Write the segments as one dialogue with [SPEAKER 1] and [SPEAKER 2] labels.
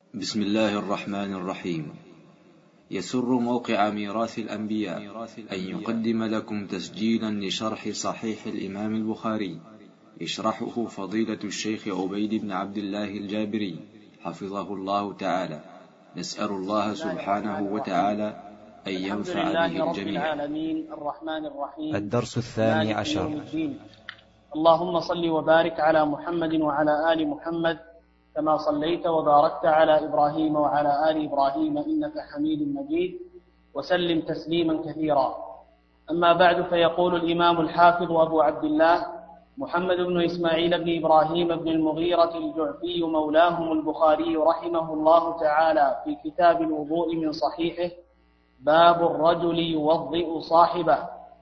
[SPEAKER 1] بسم الله الرحمن الرحيم. يسر موقع ميراث الأنبياء أن يقدم لكم تسجيلا لشرح صحيح الإمام البخاري، يشرحه فضيلة الشيخ عبيد بن عبد الله الجابري حفظه الله تعالى. نسأل الله سبحانه وتعالى أن ينفع به الجميع.
[SPEAKER 2] الرحمن الرحيم.
[SPEAKER 3] الدرس الثاني عشر.
[SPEAKER 2] اللهم صل وبارك على محمد وعلى آل محمد كما صليت وباركت على إبراهيم وعلى آل إبراهيم إنك حميد مجيد، وسلم تسليما كثيرا. أما بعد، فيقول الإمام الحافظ أبو عبد الله محمد بن إسماعيل بن إبراهيم بن المغيرة الجعفي مولاهم البخاري رحمه الله تعالى في كتاب الوضوء من صحيحه: باب الرجل يوضئ صاحبه.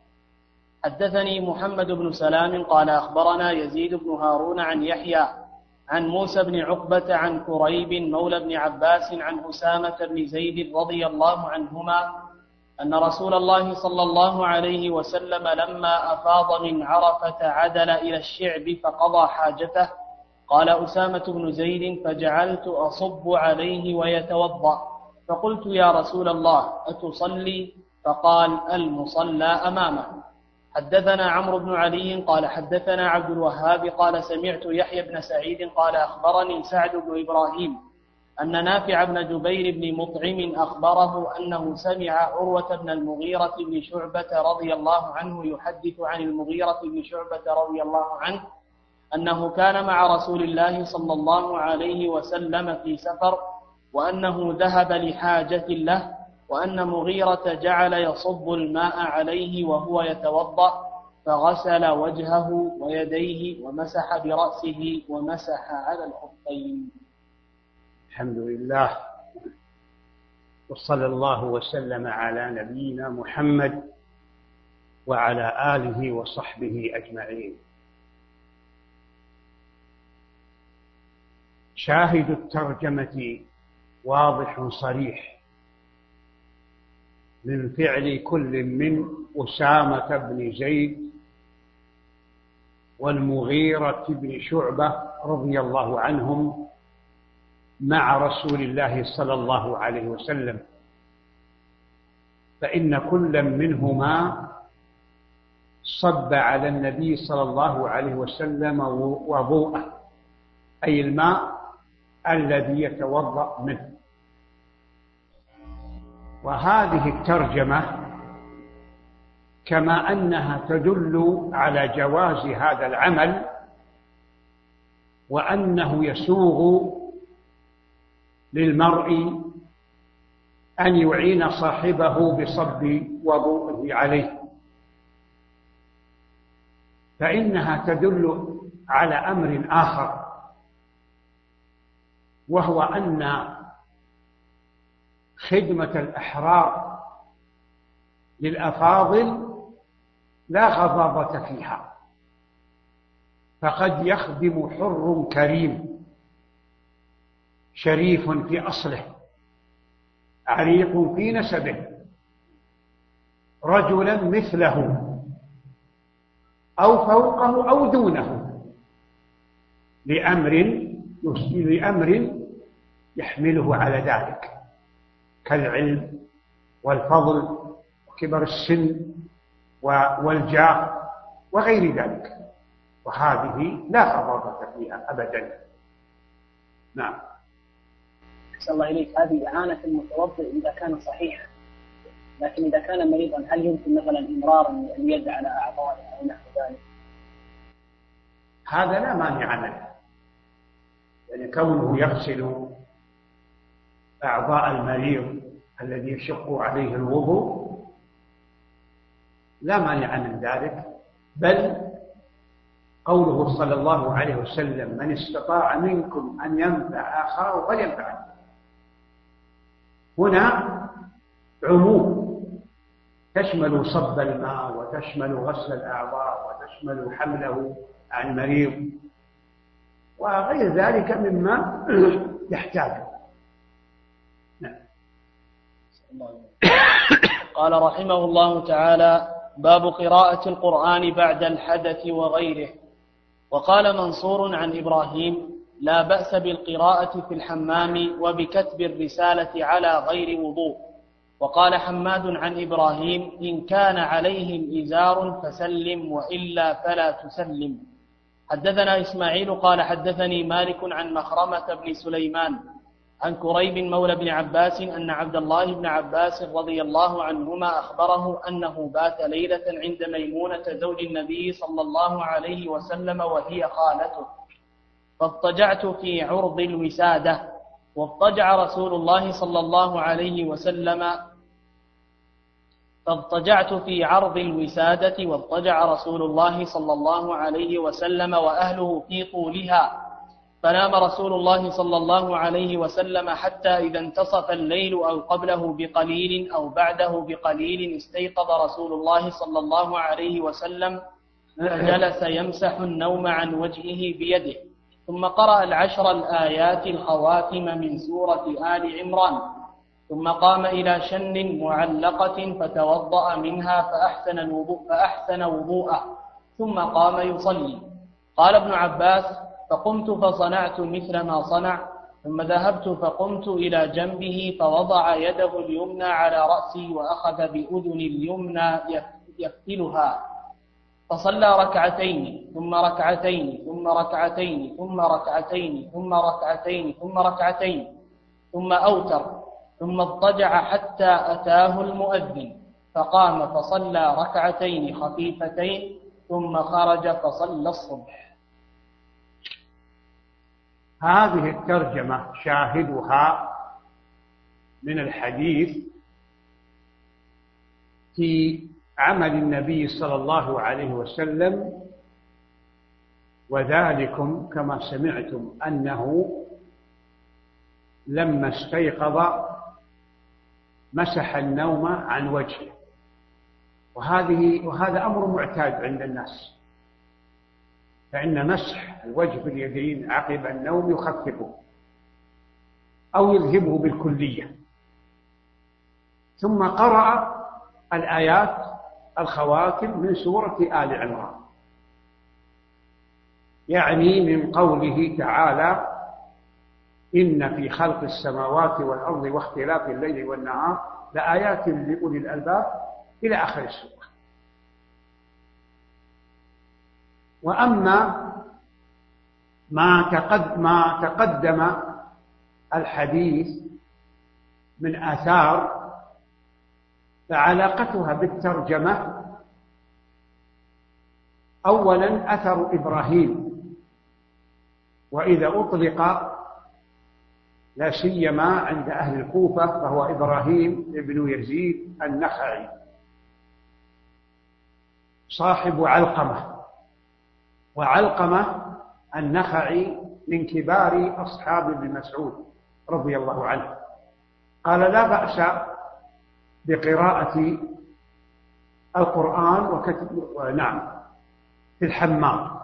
[SPEAKER 2] حدثني محمد بن سلام قال أخبرنا يزيد بن هارون عن يحيى عن موسى بن عقبة عن كريب مولى بن عباس عن أسامة بن زيد رضي الله عنهما أن رسول الله صلى الله عليه وسلم لما أفاض من عرفة عدل إلى الشعب فقضى حاجته. قال أسامة بن زيد: فجعلت أصب عليه ويتوضأ، فقلت: يا رسول الله أتصلي؟ فقال: المصلى أمامه. حدثنا عمرو بن علي قال حدثنا عبد الوهاب قال سمعت يحيى بن سعيد قال أخبرني سعد بن إبراهيم أن نافع بن جبير بن مطعم أخبره أنه سمع عروة بن المغيرة بن شعبة رضي الله عنه يحدث عن المغيرة بن شعبة رضي الله عنه أنه كان مع رسول الله صلى الله عليه وسلم في سفر، وأنه ذهب لحاجة له، وأن مغيرة جعل يصب الماء عليه وهو يتوضأ، فغسل وجهه ويديه ومسح برأسه ومسح على الخفين.
[SPEAKER 4] الحمد لله، وصلى الله وسلم على نبينا محمد وعلى آله وصحبه أجمعين. شاهد الترجمة واضح صريح من فعل كل من أسامة بن زيد والمغيرة بن شعبة رضي الله عنهم مع رسول الله صلى الله عليه وسلم، فإن كل منهما صب على النبي صلى الله عليه وسلم وضوءه، أي الماء الذي يتوضأ منه. وهذه الترجمة كما أنها تدل على جواز هذا العمل، وأنه يسوغ للمرء أن يعين صاحبه بصب وضوءه عليه، فإنها تدل على أمر آخر، وهو أن خدمة الأحرار للأفاضل لا غضاضة فيها، فقد يخدم حر كريم شريف في أصله عريق في نسبه رجلا مثله أو فوقه أو دونه لأمر يحمله على ذلك، كالعلم والفضل وكبر السن والجاه وغير ذلك، وهذه لا غضاضة فيها أبدا. نعم.
[SPEAKER 2] أحسن الله إليك. هذه إعانة المتوضئ إذا كان صحيحا، لكن إذا كان مريضا هل يمكن مثلا إمرار اليد على أعضائه أو نحو ذلك؟
[SPEAKER 4] هذا لا مانع منه، يعني كونه يغسل أعضاء المريض الذي يشق عليه الوضوء لا مانع من ذلك، بل قوله صلى الله عليه وسلم: من استطاع منكم أن ينفع أخاه فلينفعه، هنا عموم تشمل صب الماء وتشمل غسل الأعضاء وتشمل حمله عن المريض وغير ذلك مما يحتاجه.
[SPEAKER 2] قال رحمه الله تعالى: باب قراءة القرآن بعد الحدث وغيره. وقال منصور عن إبراهيم: لا بأس بالقراءة في الحمام وبكتب الرسالة على غير وضوء. وقال حماد عن إبراهيم: إن كان عليهم إزار فسلم وإلا فلا تسلم. حدثنا إسماعيل قال حدثني مالك عن مخرمة بن سليمان عن كريب مولى بن عباس أن عبد الله بن عباس رضي الله عنهما أخبره أنه بات ليلة عند ميمونة زوج النبي صلى الله عليه وسلم وهي خالته، فاضطجعت في عرض الوسادة، واضطجع رسول الله صلى الله عليه وسلم فاضطجعت في عرض الوسادة واضطجع رسول الله صلى الله عليه وسلم وأهله في طولها، فنام رسول الله صلى الله عليه وسلم حتى إذا انتصف الليل أو قبله بقليل أو بعده بقليل استيقظ رسول الله صلى الله عليه وسلم فجلس يمسح النوم عن وجهه بيده، ثم قرأ العشر الآيات الخواتم من سورة آل عمران، ثم قام إلى شن معلقة فتوضأ منها فأحسن وضوءه، ثم قام يصلي. قال ابن عباس: فقمت فصنعت مثل ما صنع، ثم ذهبت فقمت إلى جنبه فوضع يده اليمنى على رأسي وأخذ بأذن اليمنى يفتلها، فصلى ركعتين ثم ركعتين ثم ركعتين ثم ركعتين ثم ركعتين ثم ركعتين ثم أوتر، ثم اضطجع حتى أتاه المؤذن، فقام فصلى ركعتين خفيفتين ثم خرج فصلى الصبح.
[SPEAKER 4] هذه الترجمة شاهدها من الحديث في عمل النبي صلى الله عليه وسلم، وذلكم كما سمعتم أنه لما استيقظ مسح النوم عن وجهه، وهذا أمر معتاد عند الناس، فإن مسح الوجه باليدين عقب النوم يخففه أو يذهبه بالكلية. ثم قرأ الآيات الخواتم من سورة آل عمران، يعني من قوله تعالى: إن في خلق السماوات والأرض واختلاف الليل والنهار لآيات لأولي الألباب إلى آخر السورة. وأما ما تقدم الحديث من آثار فعلاقتها بالترجمة: أولا أثر إبراهيم، وإذا أطلق لا سيما عند أهل الكوفة فهو إبراهيم بن يزيد النخعي صاحب علقمة، وعلقمة النخعي من كبار أصحاب ابن مسعود رضي الله عنه. قال: لا بأس بقراءة القرآن في الحمام.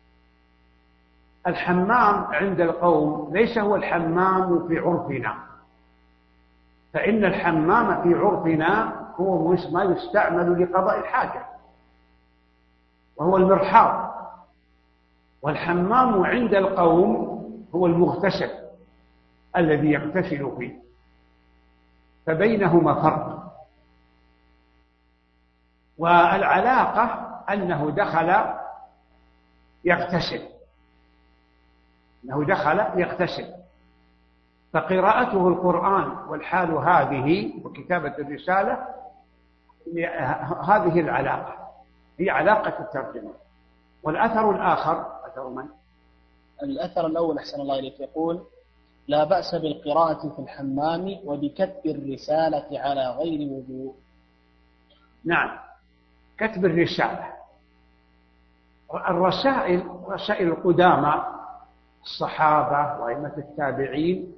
[SPEAKER 4] الحمام عند القوم ليس هو الحمام في عرفنا، فإن الحمام في عرفنا هو ما يستعمل لقضاء الحاجة وهو المرحاض، والحمام عند القوم هو المغتسل الذي يغتسل فيه، فبينهما فرق. والعلاقة أنه دخل يغتسل، فقراءته القرآن والحال هذه وكتابة الرسالة هذه العلاقة هي علاقة الترجمة. والأثر الآخر أثر من؟
[SPEAKER 2] الأثر الأول أحسن الله إليك يقول: لا بأس بالقراءة في الحمام وبكتب الرسالة على غير وضوء.
[SPEAKER 4] نعم، كتب الرسالة. رسائل القدامى الصحابة وأئمة التابعين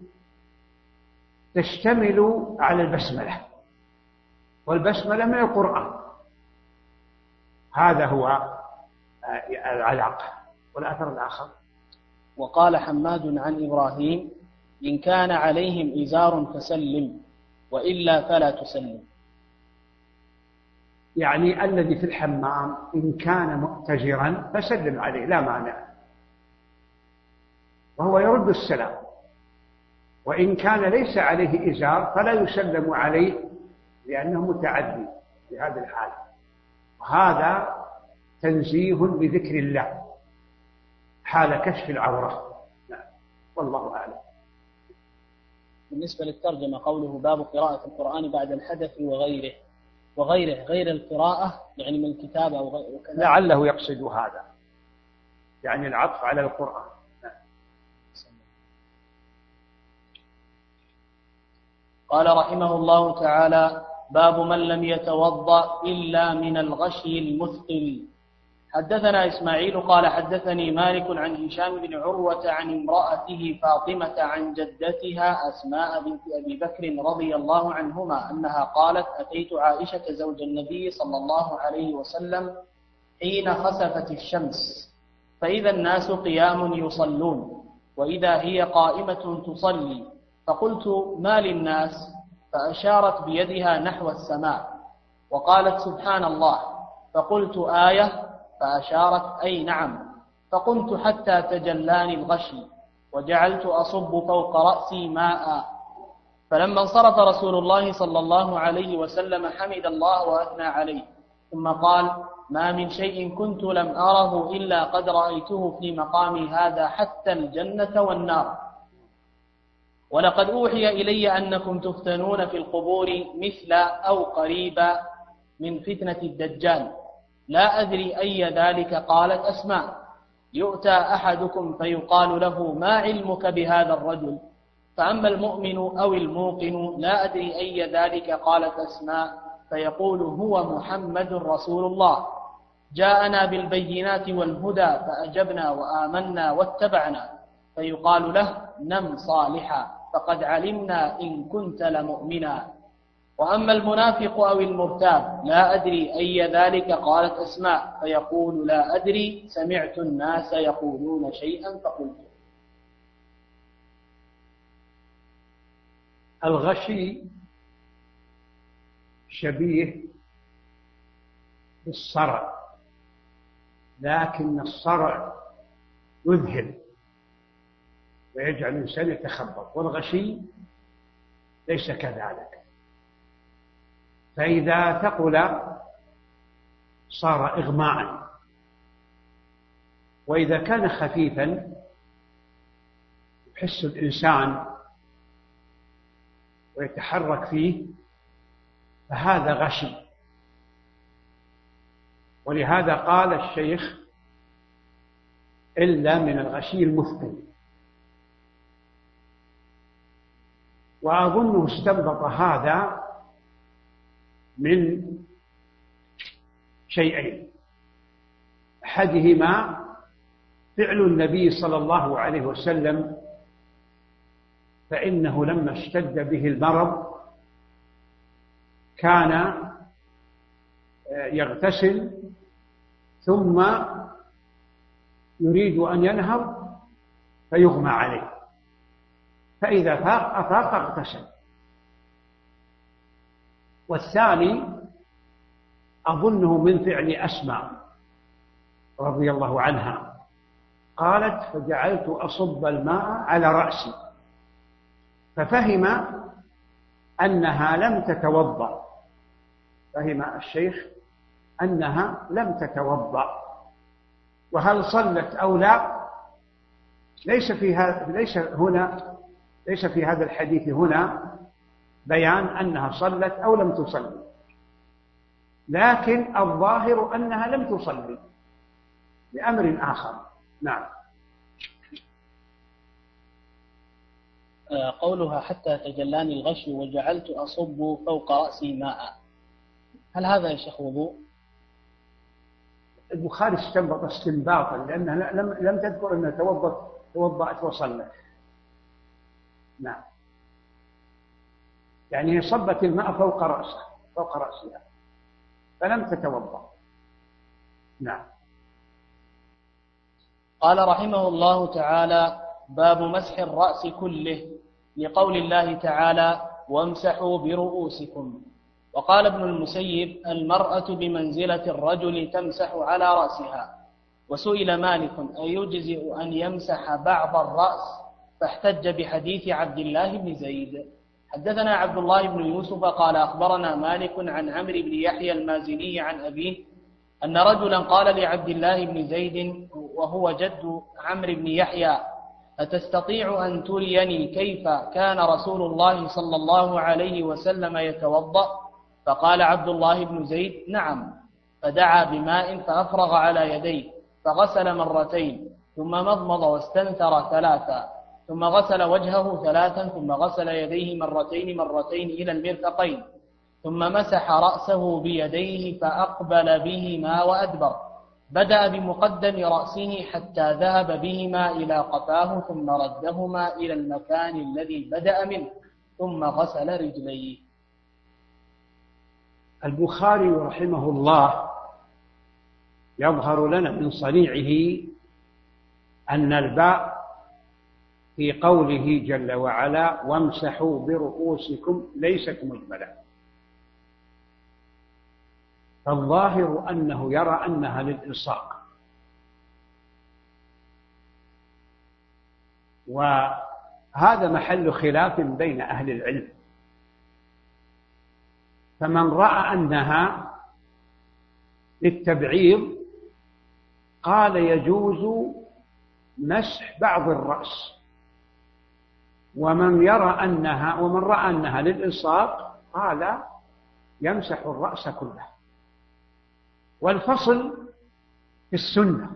[SPEAKER 4] تشتمل على البسملة، والبسملة من القرآن. هذا هو العلاقة. والأثر الآخر:
[SPEAKER 2] وقال حماد عن إبراهيم: إن كان عليهم إزار فسلم وإلا فلا تسلم.
[SPEAKER 4] يعني الذي في الحمام إن كان مؤتجرا فسلم عليه لا مانع، وهو يرد السلام، وإن كان ليس عليه إزار فلا يسلم عليه لأنه متعدي في هذه الحالة. وهذا تنزيه بذكر الله حال كشف العورة. والله أعلم.
[SPEAKER 2] بالنسبة للترجمة قوله باب قراءة القرآن بعد الحدث وغيره غير القراءة يعني من الكتابة وكذا،
[SPEAKER 4] لعله يقصد هذا يعني العطف على القرآن.
[SPEAKER 2] قال رحمه الله تعالى باب من لم يتوضأ إلا من الغشي المثقل. حدثنا إسماعيل قال حدثني مالك عن هشام بن عروة عن امرأته فاطمة عن جدتها أسماء بنت أبي بكر رضي الله عنهما أنها قالت أتيت عائشة زوج النبي صلى الله عليه وسلم حين خسفت الشمس فإذا الناس قيام يصلون وإذا هي قائمة تصلي، فقلت ما للناس؟ فأشارت بيدها نحو السماء وقالت سبحان الله، فقلت آية؟ فأشارت أي نعم، فقمت حتى تجلاني الغشي وجعلت أصب فوق رأسي ماء. فلما انصرف رسول الله صلى الله عليه وسلم حمد الله وأثنى عليه ثم قال ما من شيء كنت لم أره إلا قد رأيته في مقامي هذا حتى الجنة والنار، ولقد أوحي إلي أنكم تفتنون في القبور مثل أو قريبا من فتنة الدجال، لا أدري أي ذلك. قالت أسماء يؤتى أحدكم فيقال له ما علمك بهذا الرجل؟ فأما المؤمن أو الموقن لا أدري أي ذلك. قالت أسماء فيقول هو محمد رسول الله جاءنا بالبينات والهدى فأجبنا وآمنا واتبعنا، فيقال له نم صالحا فقد علمنا إن كنت لمؤمنا. وأما المنافق أو المرتاب لا أدري أي ذلك. قالت أسماء فيقول لا أدري سمعت الناس يقولون شيئا فقلت.
[SPEAKER 4] الغشي شبيه بالصرع، لكن الصرع يذهل ويجعل الإنسان يتخبط، والغشي ليس كذلك. فإذا ثقل صار إغماء، وإذا كان خفيفا يحس الإنسان ويتحرك فيه فهذا غشي. ولهذا قال الشيخ إلا من الغشي المثقل. وأظنه استنبط هذا من شيئين، أحدهما فعل النبي صلى الله عليه وسلم، فإنه لما اشتد به المرض كان يغتسل ثم يريد أن ينهض فيغمى عليه، فإذا أفاق اغتسل. والثاني أظنه من فعل أسماء رضي الله عنها، قالت فجعلت أصب الماء على رأسي، ففهم أنها لم تتوضأ، فهم الشيخ أنها لم تتوضأ. وهل صلت أو لا ليس في هذا الحديث هنا بيان أنها صلت أو لم تصلي، لكن الظاهر أنها لم تصلي لأمر آخر. نعم.
[SPEAKER 2] قولها حتى تجلاني الغشي وجعلت أصب فوق رأسي ماء، هل هذا يا شيخ وضوء؟
[SPEAKER 4] البخاري استنبط استنباطا لأنها لم تذكر أنها توضأت وصلت. نعم، يعني هي صبت الماء فوق رأسها فلم تتوضأ. نعم.
[SPEAKER 2] قال رحمه الله تعالى باب مسح الرأس كله، لقول الله تعالى وامسحوا برؤوسكم. وقال ابن المسيب المرأة بمنزلة الرجل تمسح على رأسها، وسئل مالك أيجزئ أن يمسح بعض الرأس فاحتج بحديث عبد الله بن زيد. حدثنا عبد الله بن يوسف قال أخبرنا مالك عن عمرو بن يحيى المازني عن أبيه أن رجلا قال لعبد الله بن زيد وهو جد عمرو بن يحيى أتستطيع أن تريني كيف كان رسول الله صلى الله عليه وسلم يتوضأ؟ فقال عبد الله بن زيد نعم، فدعا بماء فأفرغ على يديه فغسل مرتين ثم مضمض واستنثر ثلاثا ثم غسل وجهه ثلاثا ثم غسل يديه مرتين إلى المرفقين ثم مسح رأسه بيديه فأقبل بهما وأدبر، بدأ بمقدم رأسه حتى ذهب بهما إلى قفاه ثم ردهما إلى المكان الذي بدأ منه ثم غسل رجليه.
[SPEAKER 4] البخاري رحمه الله يظهر لنا من صنيعه أن الباء في قوله جل وعلا وامسحوا برؤوسكم ليست مجملة، فالظاهر أنه يرى أنها للإلصاق، وهذا محل خلاف بين أهل العلم، فمن رأى أنها للتبعيض قال يجوز مسح بعض الرأس، ومن رأى أنها للإلصاق قال يمسح الرأس كله. والفصل في السنة،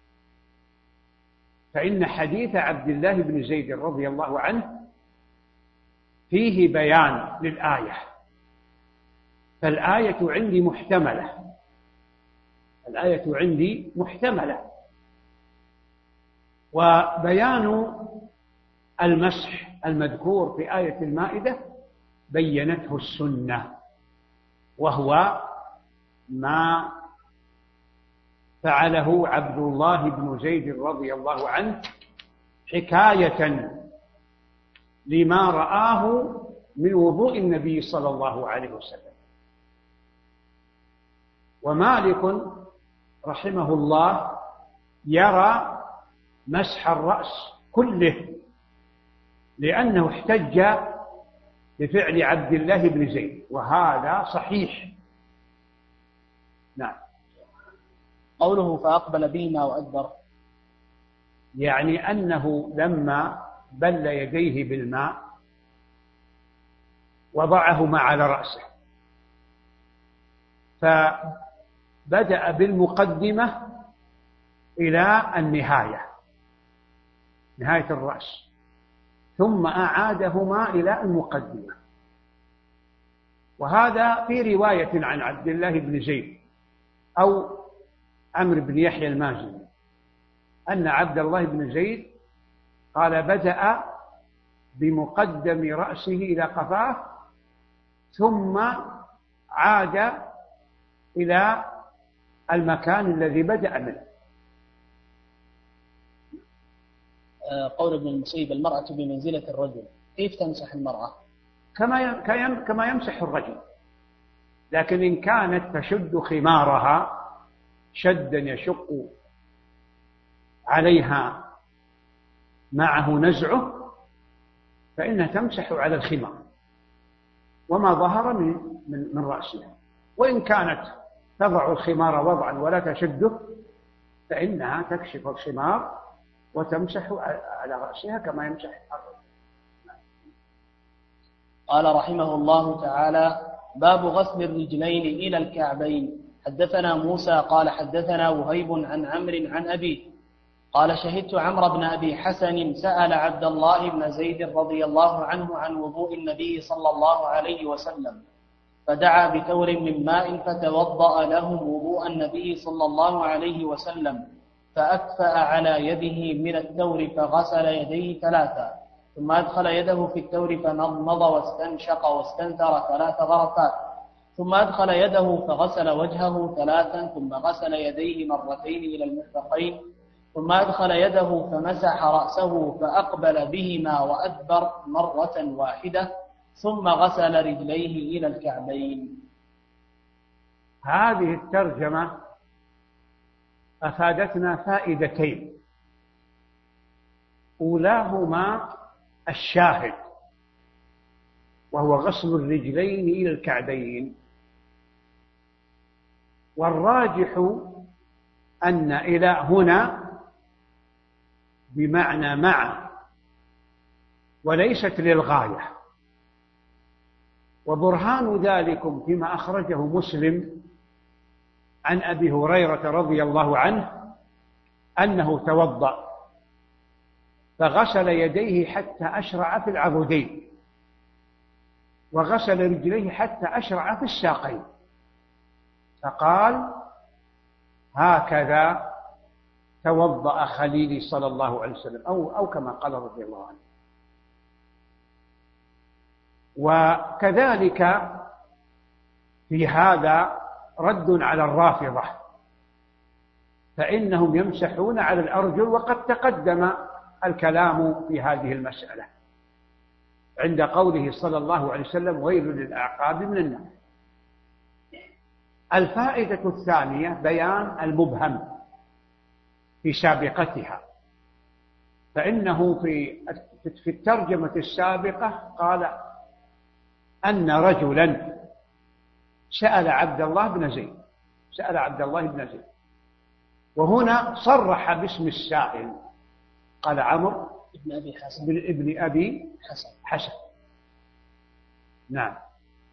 [SPEAKER 4] فإن حديث عبد الله بن زيد رضي الله عنه فيه بيان للآية، فالآية عندي محتملة، وبيان المسح المذكور في آية المائدة بينته السنة، وهو ما فعله عبد الله بن زيد رضي الله عنه حكاية لما رآه من وضوء النبي صلى الله عليه وسلم. ومالك رحمه الله يرى مسح الرأس كله، لأنه احتج بفعل عبد الله بن زيد، وهذا صحيح. نعم.
[SPEAKER 2] قوله فأقبل بهما وأدبر
[SPEAKER 4] يعني أنه لما بل يديه بالماء وضعهما على رأسه، فبدأ بالمقدمة إلى نهاية الرأس، ثم أعادهما إلى المقدمة. وهذا في رواية عن عبد الله بن زيد أو عمرو بن يحيى المازني أن عبد الله بن زيد قال بدأ بمقدم رأسه إلى قفاه ثم عاد إلى المكان الذي بدأ منه.
[SPEAKER 2] قول ابن المسيب المرأة بمنزلة الرجل، كيف تمسح المرأة؟
[SPEAKER 4] كما يمسح الرجل، لكن إن كانت تشد خمارها شدا يشق عليها معه نزعه فإنها تمسح على الخمار وما ظهر من رأسها، وإن كانت تضع الخمار وضعا ولا تشده فإنها تكشف الخمار وتمسح على رأسها كما يمسح الرجل.
[SPEAKER 2] قال رحمه الله تعالى باب غسل الرجلين إلى الكعبين. حدثنا موسى قال حدثنا وهيب عن عمرو عن أبيه قال شهدت عمرو بن أبي حسن سأل عبد الله بن زيد رضي الله عنه عن وضوء النبي صلى الله عليه وسلم، فدعا بثور من ماء فتوضأ لهم وضوء النبي صلى الله عليه وسلم، فأكفأ على يده من الثور فغسل يديه ثلاثا، ثم أدخل يده في الثور فمضمض واستنشق واستنثر 3 غرفات، ثم أدخل يده فغسل وجهه 3 ثم غسل يديه مرتين إلى المرفقين، ثم أدخل يده فمسح رأسه فأقبل بهما وأدبر 1 واحدة ثم غسل رجليه إلى الكعبين.
[SPEAKER 4] هذه الترجمة أفادتنا فائدتين، أولاهما الشاهد وهو غسل الرجلين إلى الكعبين، والراجح أن إلى هنا بمعنى مع وليست للغاية، وبرهان ذلكم فيما أخرجه مسلم عن أبي هريرة رضي الله عنه أنه توضأ فغسل يديه حتى أشرع في العضدين، وغسل رجليه حتى أشرع في الساقين، فقال: هكذا توضأ خليلي صلى الله عليه وسلم، أو كما قال رضي الله عنه. وكذلك في هذا رد على الرافضة، فإنهم يمسحون على الأرجل، وقد تقدم الكلام في هذه المسألة عند قوله صلى الله عليه وسلم: ويل للأعقاب من النار. الفائدة الثانية بيان المبهم في سابقتها، فإنه في الترجمة السابقة قال أن رجلا سأل عبد الله بن زيد، وهنا صرح باسم السائل، قال عمرو ابن أبي حسن. نعم.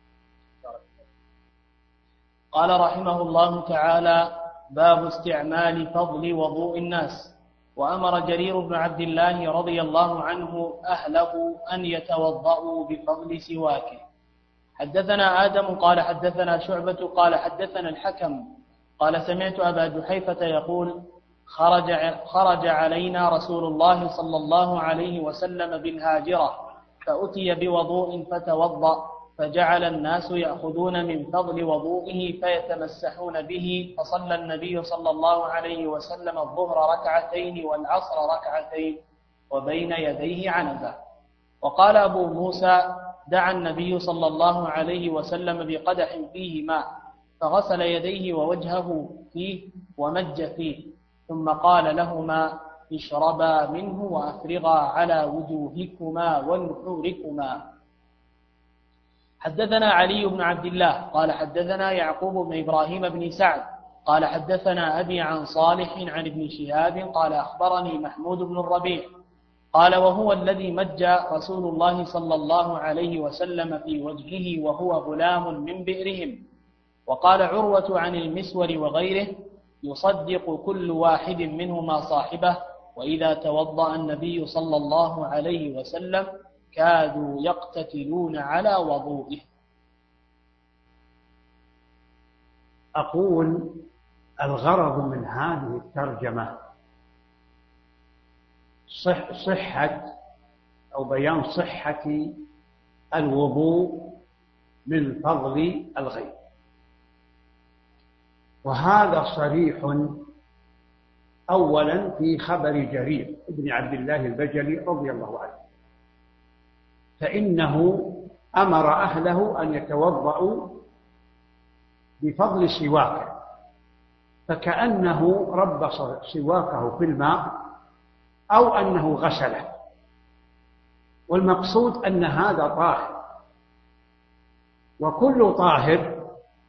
[SPEAKER 2] قال رحمه الله تعالى: باب استعمال فضل وضوء الناس. وأمر جرير بن عبد الله رضي الله عنه أهله أن يتوضأوا بفضل سواكه. حدثنا آدم قال حدثنا شعبة قال حدثنا الحكم قال سمعت أبا جحيفة يقول: خرج علينا رسول الله صلى الله عليه وسلم بالهاجرة فأتي بوضوء فتوضأ، فجعل الناس يأخذون من فضل وضوئه فيتمسحون به، فصلى النبي صلى الله عليه وسلم الظهر ركعتين والعصر ركعتين وبين يديه عنزة. وقال أبو موسى: دعا النبي صلى الله عليه وسلم بقدح فيه ماء فغسل يديه ووجهه فيه ومج فيه، ثم قال لهما: اشربا منه وأفرغا على وجوهكما ونحوركما. حدثنا علي بن عبد الله قال حدثنا يعقوب بن إبراهيم بن سعد قال حدثنا أبي عن صالح عن ابن شهاب قال أخبرني محمود بن الربيع قال: وهو الذي مج رسول الله صلى الله عليه وسلم في وجهه وهو غلام من بئرهم. وقال عروة عن المسور وغيره: يصدق كل واحد منهما صاحبه، وإذا توضأ النبي صلى الله عليه وسلم كادوا يقتتلون على وضوئه.
[SPEAKER 4] أقول: الغرض من هذه الترجمة صحة أو بيان صحة الوضوء من فضل الغير، وهذا صريح أولا في خبر جرير بن عبد الله البجلي رضي الله عنه، فإنه أمر أهله أن يتوضأوا بفضل سواكه، فكأنه ربص سواكه في الماء أو أنه غسله، والمقصود أن هذا طاهر، وكل طاهر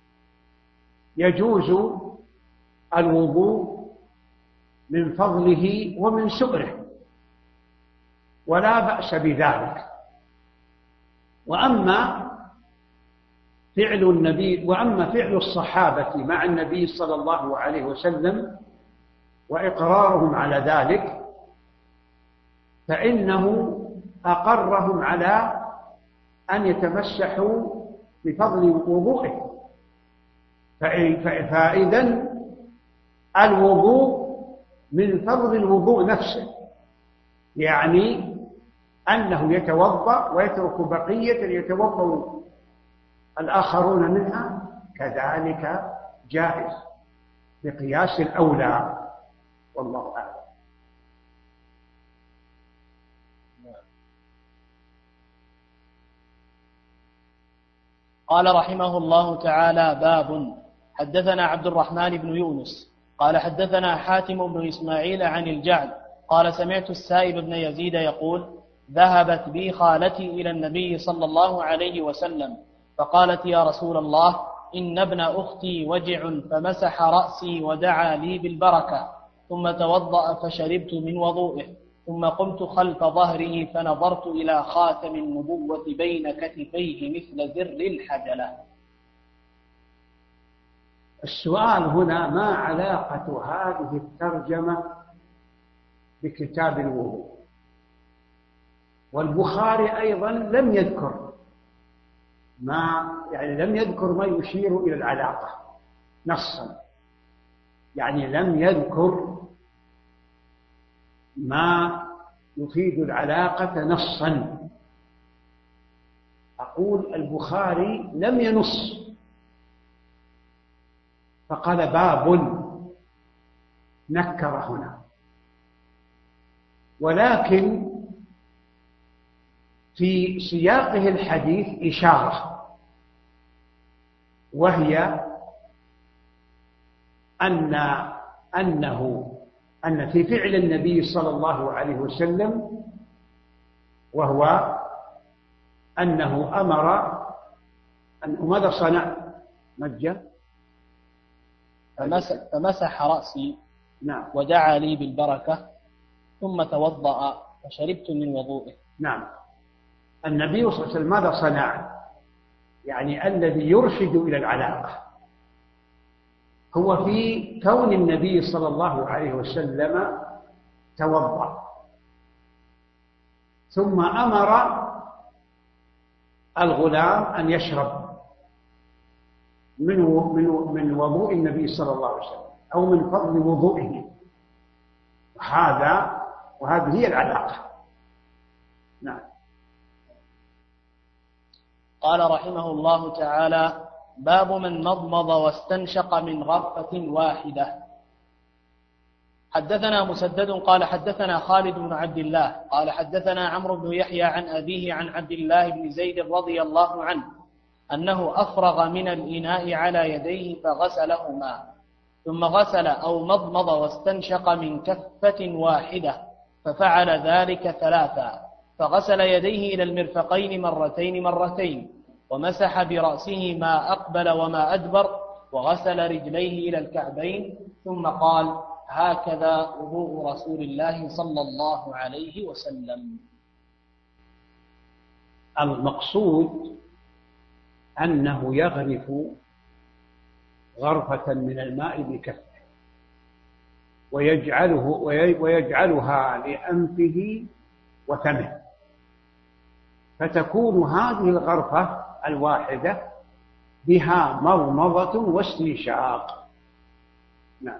[SPEAKER 4] يجوز الوضوء من فضله ومن سؤره، ولا بأس بذلك. وأما فعل الصحابة مع النبي صلى الله عليه وسلم وإقرارهم على ذلك، فإنه أقرهم على أن يتمسحوا بفضل وضوئه، فإذا الوضوء من فضل الوضوء نفسه، يعني أنه يتوضأ ويترك بقية يتوضأ الآخرون منها، كذلك جائز بقياس الأولى، والله أعلم.
[SPEAKER 2] قال رحمه الله تعالى: باب. حدثنا عبد الرحمن بن يونس قال حدثنا حاتم بن إسماعيل عن الجعد قال سمعت السائب بن يزيد يقول ذهبت بي خالتي إلى النبي صلى الله عليه وسلم فقالت يا رسول الله إن ابن أختي وجع، فمسح رأسي ودعا لي بالبركة، ثم توضأ فشربت من وضوئه، ثم قمت خلف ظهره فنظرت إلى خاتم النبوة بين كتفيه مثل زر الحجلة.
[SPEAKER 4] السؤال هنا: ما علاقة هذه الترجمة بكتاب الوضوء؟ والبخاري أيضا لم يذكر لم يذكر ما يشير إلى العلاقة نصا، يعني لم يذكر ما يفيد العلاقة نصا. أقول البخاري لم ينص، فقال باب نكر هنا، ولكن في سياقه الحديث إشارة، وهي أن في فعل النبي صلى الله عليه وسلم، وهو أنه أمر ماذا صنع؟ مجّ
[SPEAKER 2] فمسح رأسي
[SPEAKER 4] نعم،
[SPEAKER 2] ودعا لي بالبركة، ثم توضأ فشربت من وضوئه.
[SPEAKER 4] نعم. النبي صلى الله عليه وسلم ماذا صنع؟ يعني الذي يرشد إلى العلاقة هو في كون النبي صلى الله عليه وسلم توضأ، ثم أمر الغلام أن يشرب من وضوء النبي صلى الله عليه وسلم، أو من فضل وضوئه، وهذه هي العلاقة. نعم.
[SPEAKER 2] قال رحمه الله تعالى: باب من مضمض واستنشق من غرفة واحدة. حدثنا مسدد قال حدثنا خالد بن عبد الله قال حدثنا عمرو بن يحيى عن أبيه عن عبد الله بن زيد رضي الله عنه أنه أفرغ من الإناء على يديه فغسلهما، ثم غسل أو مضمض واستنشق من كفة واحدة، ففعل ذلك ثلاثا، فغسل يديه إلى المرفقين مرتين، ومسح برأسه ما أقبل وما أدبر، وغسل رجليه إلى الكعبين، ثم قال: هكذا وضوء رسول الله صلى الله عليه وسلم.
[SPEAKER 4] المقصود أنه يغرف غرفة من الماء بكفه ويجعلها لأنفه وفمه، فتكون هذه الغرفة الواحدة بها مضمضة واستنشاق. نعم.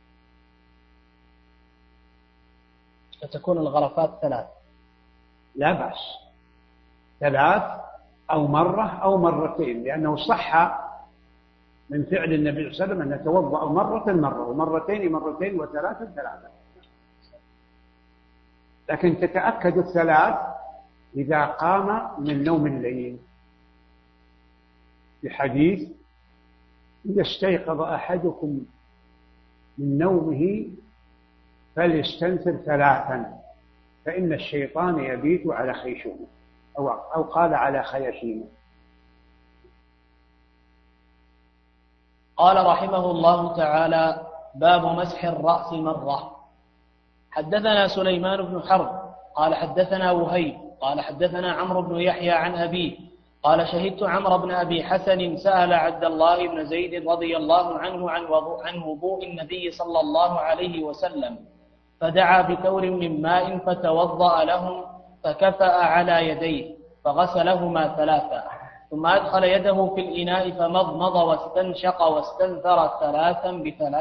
[SPEAKER 2] فتكون الغرفات ثلاث،
[SPEAKER 4] لا بأس، ثلاث أو مرة أو مرتين، لأنه صح من فعل النبي صلى الله عليه وسلم أن يتوضأ مرة ومرتين وثلاثة، لكن تتأكد الثلاث إذا قام من نوم الليل، بحديث: إذا استيقظ أحدكم من نومه فليستنثر ثلاثا، فإن الشيطان يبيت على خيشومه، أو قال على خياشيمه.
[SPEAKER 2] قال رحمه الله تعالى: باب مسح الرأس مرة. حدثنا سليمان بن حرب قال حدثنا وهيب قال حدثنا عمرو بن يحيى عن أبيه قال: شهدت عمرو بن أبي حسن سأل عبد الله بن زيد رضي الله عنه عن وضوء النبي صلى الله عليه وسلم، فدعا بثور من ماء فتوضأ لهم، فكفأ على يديه فغسلهما ثلاثا، ثم أدخل يده في الإناء فمضمض واستنشق واستنثر ثلاثا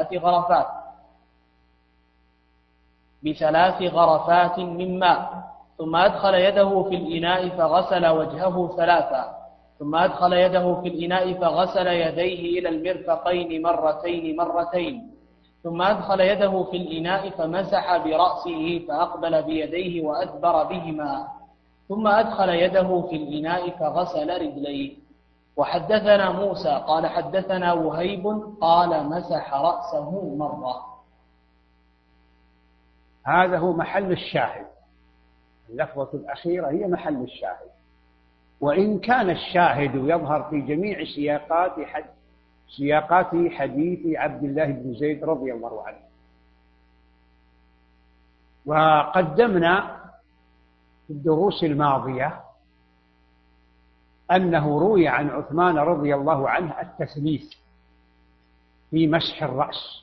[SPEAKER 2] بثلاث غرفات من ماء، ثم أدخل يده في الإناء فغسل وجهه ثلاثا، ثم أدخل يده في الإناء فغسل يديه إلى المرفقين مرتين، ثم أدخل يده في الإناء فمسح برأسه فأقبل بيديه وأدبر بهما، ثم أدخل يده في الإناء فغسل رجليه، وحدثنا موسى قال حدثنا وهيب قال مسح رأسه مرة.
[SPEAKER 4] هذا هو محل الشاهد، اللفظة الأخيرة هي محل الشاهد، وإن كان الشاهد يظهر في جميع سياقات حديث عبد الله بن زيد رضي الله عنه. وقدمنا في الدروس الماضية أنه روي عن عثمان رضي الله عنه التثليث في مسح الرأس،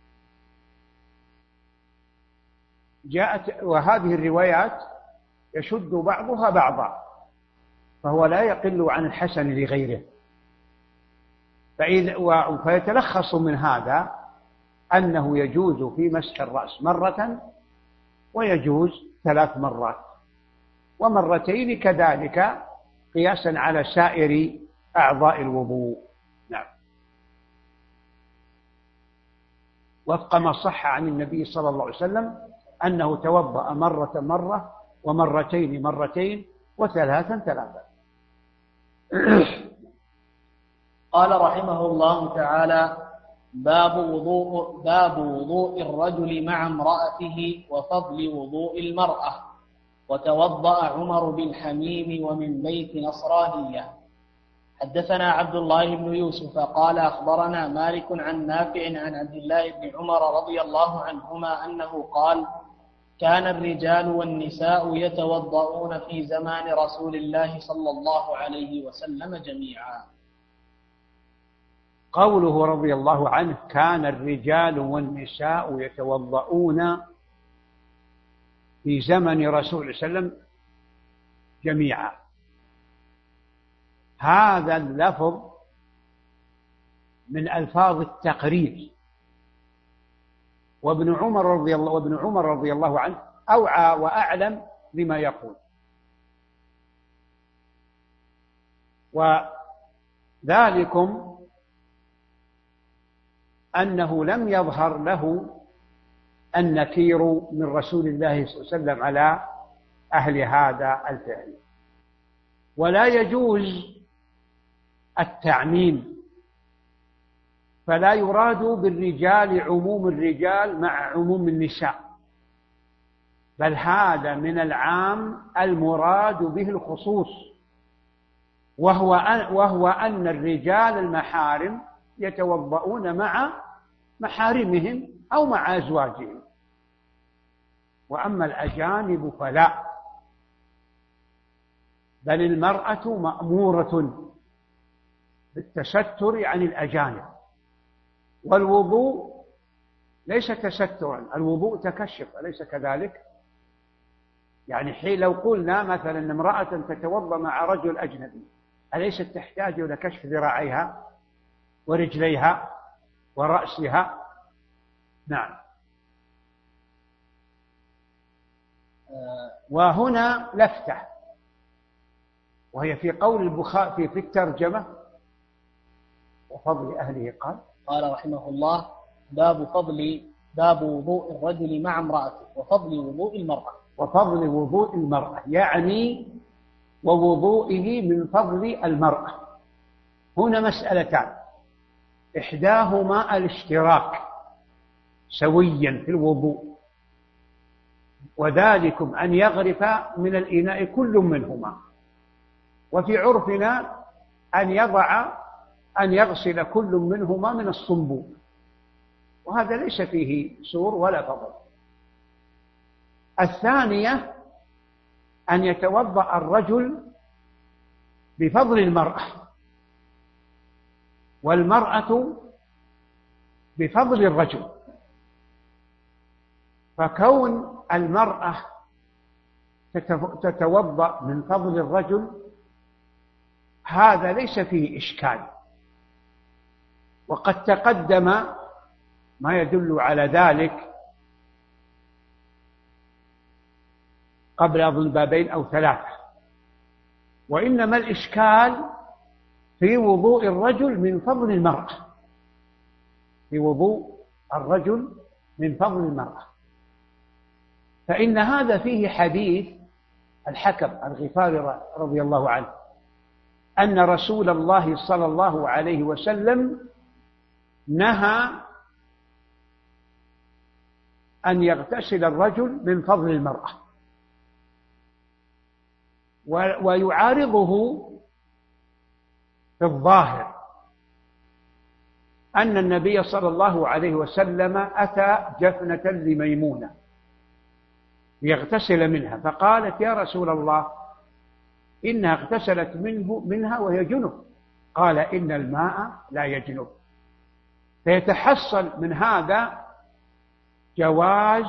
[SPEAKER 4] وهذه الروايات يشد بعضها بعضا، فهو لا يقل عن الحسن لغيره. فيتلخص من هذا أنه يجوز في مسح الرأس مرة، ويجوز 3 مرات، ومرتين كذلك قياسا على سائر أعضاء الوضوء. نعم، وفق ما صح عن النبي صلى الله عليه وسلم أنه توضأ مرة ومرتين مرتين وثلاثا.
[SPEAKER 2] قال رحمه الله تعالى: باب وضوء الرجل مع امرأته وفضل وضوء المرأة. وتوضأ عمر بالحميم ومن بيت نصرانية. حدثنا عبد الله بن يوسف قال أخبرنا مالك عن نافع عن عبد الله بن عمر رضي الله عنهما أنه قال: كان الرجال والنساء يتوضؤون في زمان رسول الله صلى الله عليه وسلم جميعا.
[SPEAKER 4] قوله رضي الله عنه كان الرجال والنساء يتوضؤون في زمن رسول الله صلى الله عليه وسلم جميعا، هذا اللفظ من ألفاظ التقرير، وابن عمر رضي الله عنه أوعى وأعلم لما يقول، وذلكم أنه لم يظهر له النكير من رسول الله صلى الله عليه وسلم على أهل هذا الفعل. ولا يجوز التعميم، فلا يراد بالرجال عموم الرجال مع عموم النساء، بل هذا من العام المراد به الخصوص، وهو أن الرجال المحارم يتوضؤون مع محارمهم أو مع أزواجهم، وأما الأجانب فلا، بل المرأة مأمورة بالتستر عن الأجانب، والوضوء ليس تسترا، الوضوء تكشف، أليس كذلك؟ يعني حين لو قلنا مثلا أن امرأة تتوضأ مع رجل أجنبي، أليست تحتاج إلى كشف ذراعيها ورجليها ورأسها؟ نعم. وهنا لفتة، وهي في قول البخاري في الترجمة وفضل أهله.
[SPEAKER 2] قال رحمه الله: باب وضوء الرجل مع امرأته وفضل وضوء المرأة.
[SPEAKER 4] وفضل وضوء المرأة يعني ووضوئه من فضل المرأة. هنا مسألتان، إحداهما الاشتراك سويا في الوضوء، وذلكم أن يغرف من الإناء كل منهما، وفي عرفنا أن يغسل كل منهما من الصنبور، وهذا ليس فيه سور ولا فضل. الثانية أن يتوضأ الرجل بفضل المرأة، والمرأة بفضل الرجل، فكون المرأة تتوضأ من فضل الرجل هذا ليس فيه إشكال، وقد تقدم ما يدل على ذلك قبل أظن بابين أو 3، وإنما الإشكال في وضوء الرجل من فضل المرأة، في وضوء الرجل من فضل المرأة، فإن هذا فيه حديث الحكم الغفاري رضي الله عنه أن رسول الله صلى الله عليه وسلم نهى أن يغتسل الرجل من فضل المرأة، ويعارضه في الظاهر أن النبي صلى الله عليه وسلم أتى جفنة لميمونة ليغتسل منها، فقالت: يا رسول الله إنها اغتسلت منها وهي جنب. قال: إن الماء لا يجنب. فيتحصل من هذا جواز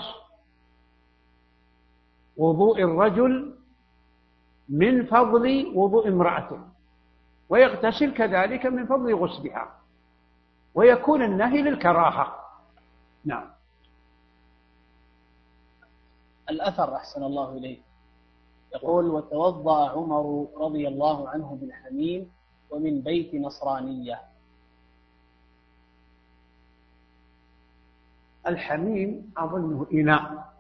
[SPEAKER 4] وضوء الرجل من فضل وضوء امرأته، ويغتسل كذلك من فضل غسلها، ويكون النهي للكراهة. نعم.
[SPEAKER 2] الأثر أحسن الله إليه يقول: وتوضأ عمر رضي الله عنه بالحميم ومن بيت نصرانية.
[SPEAKER 4] الحميم أظنه إناء،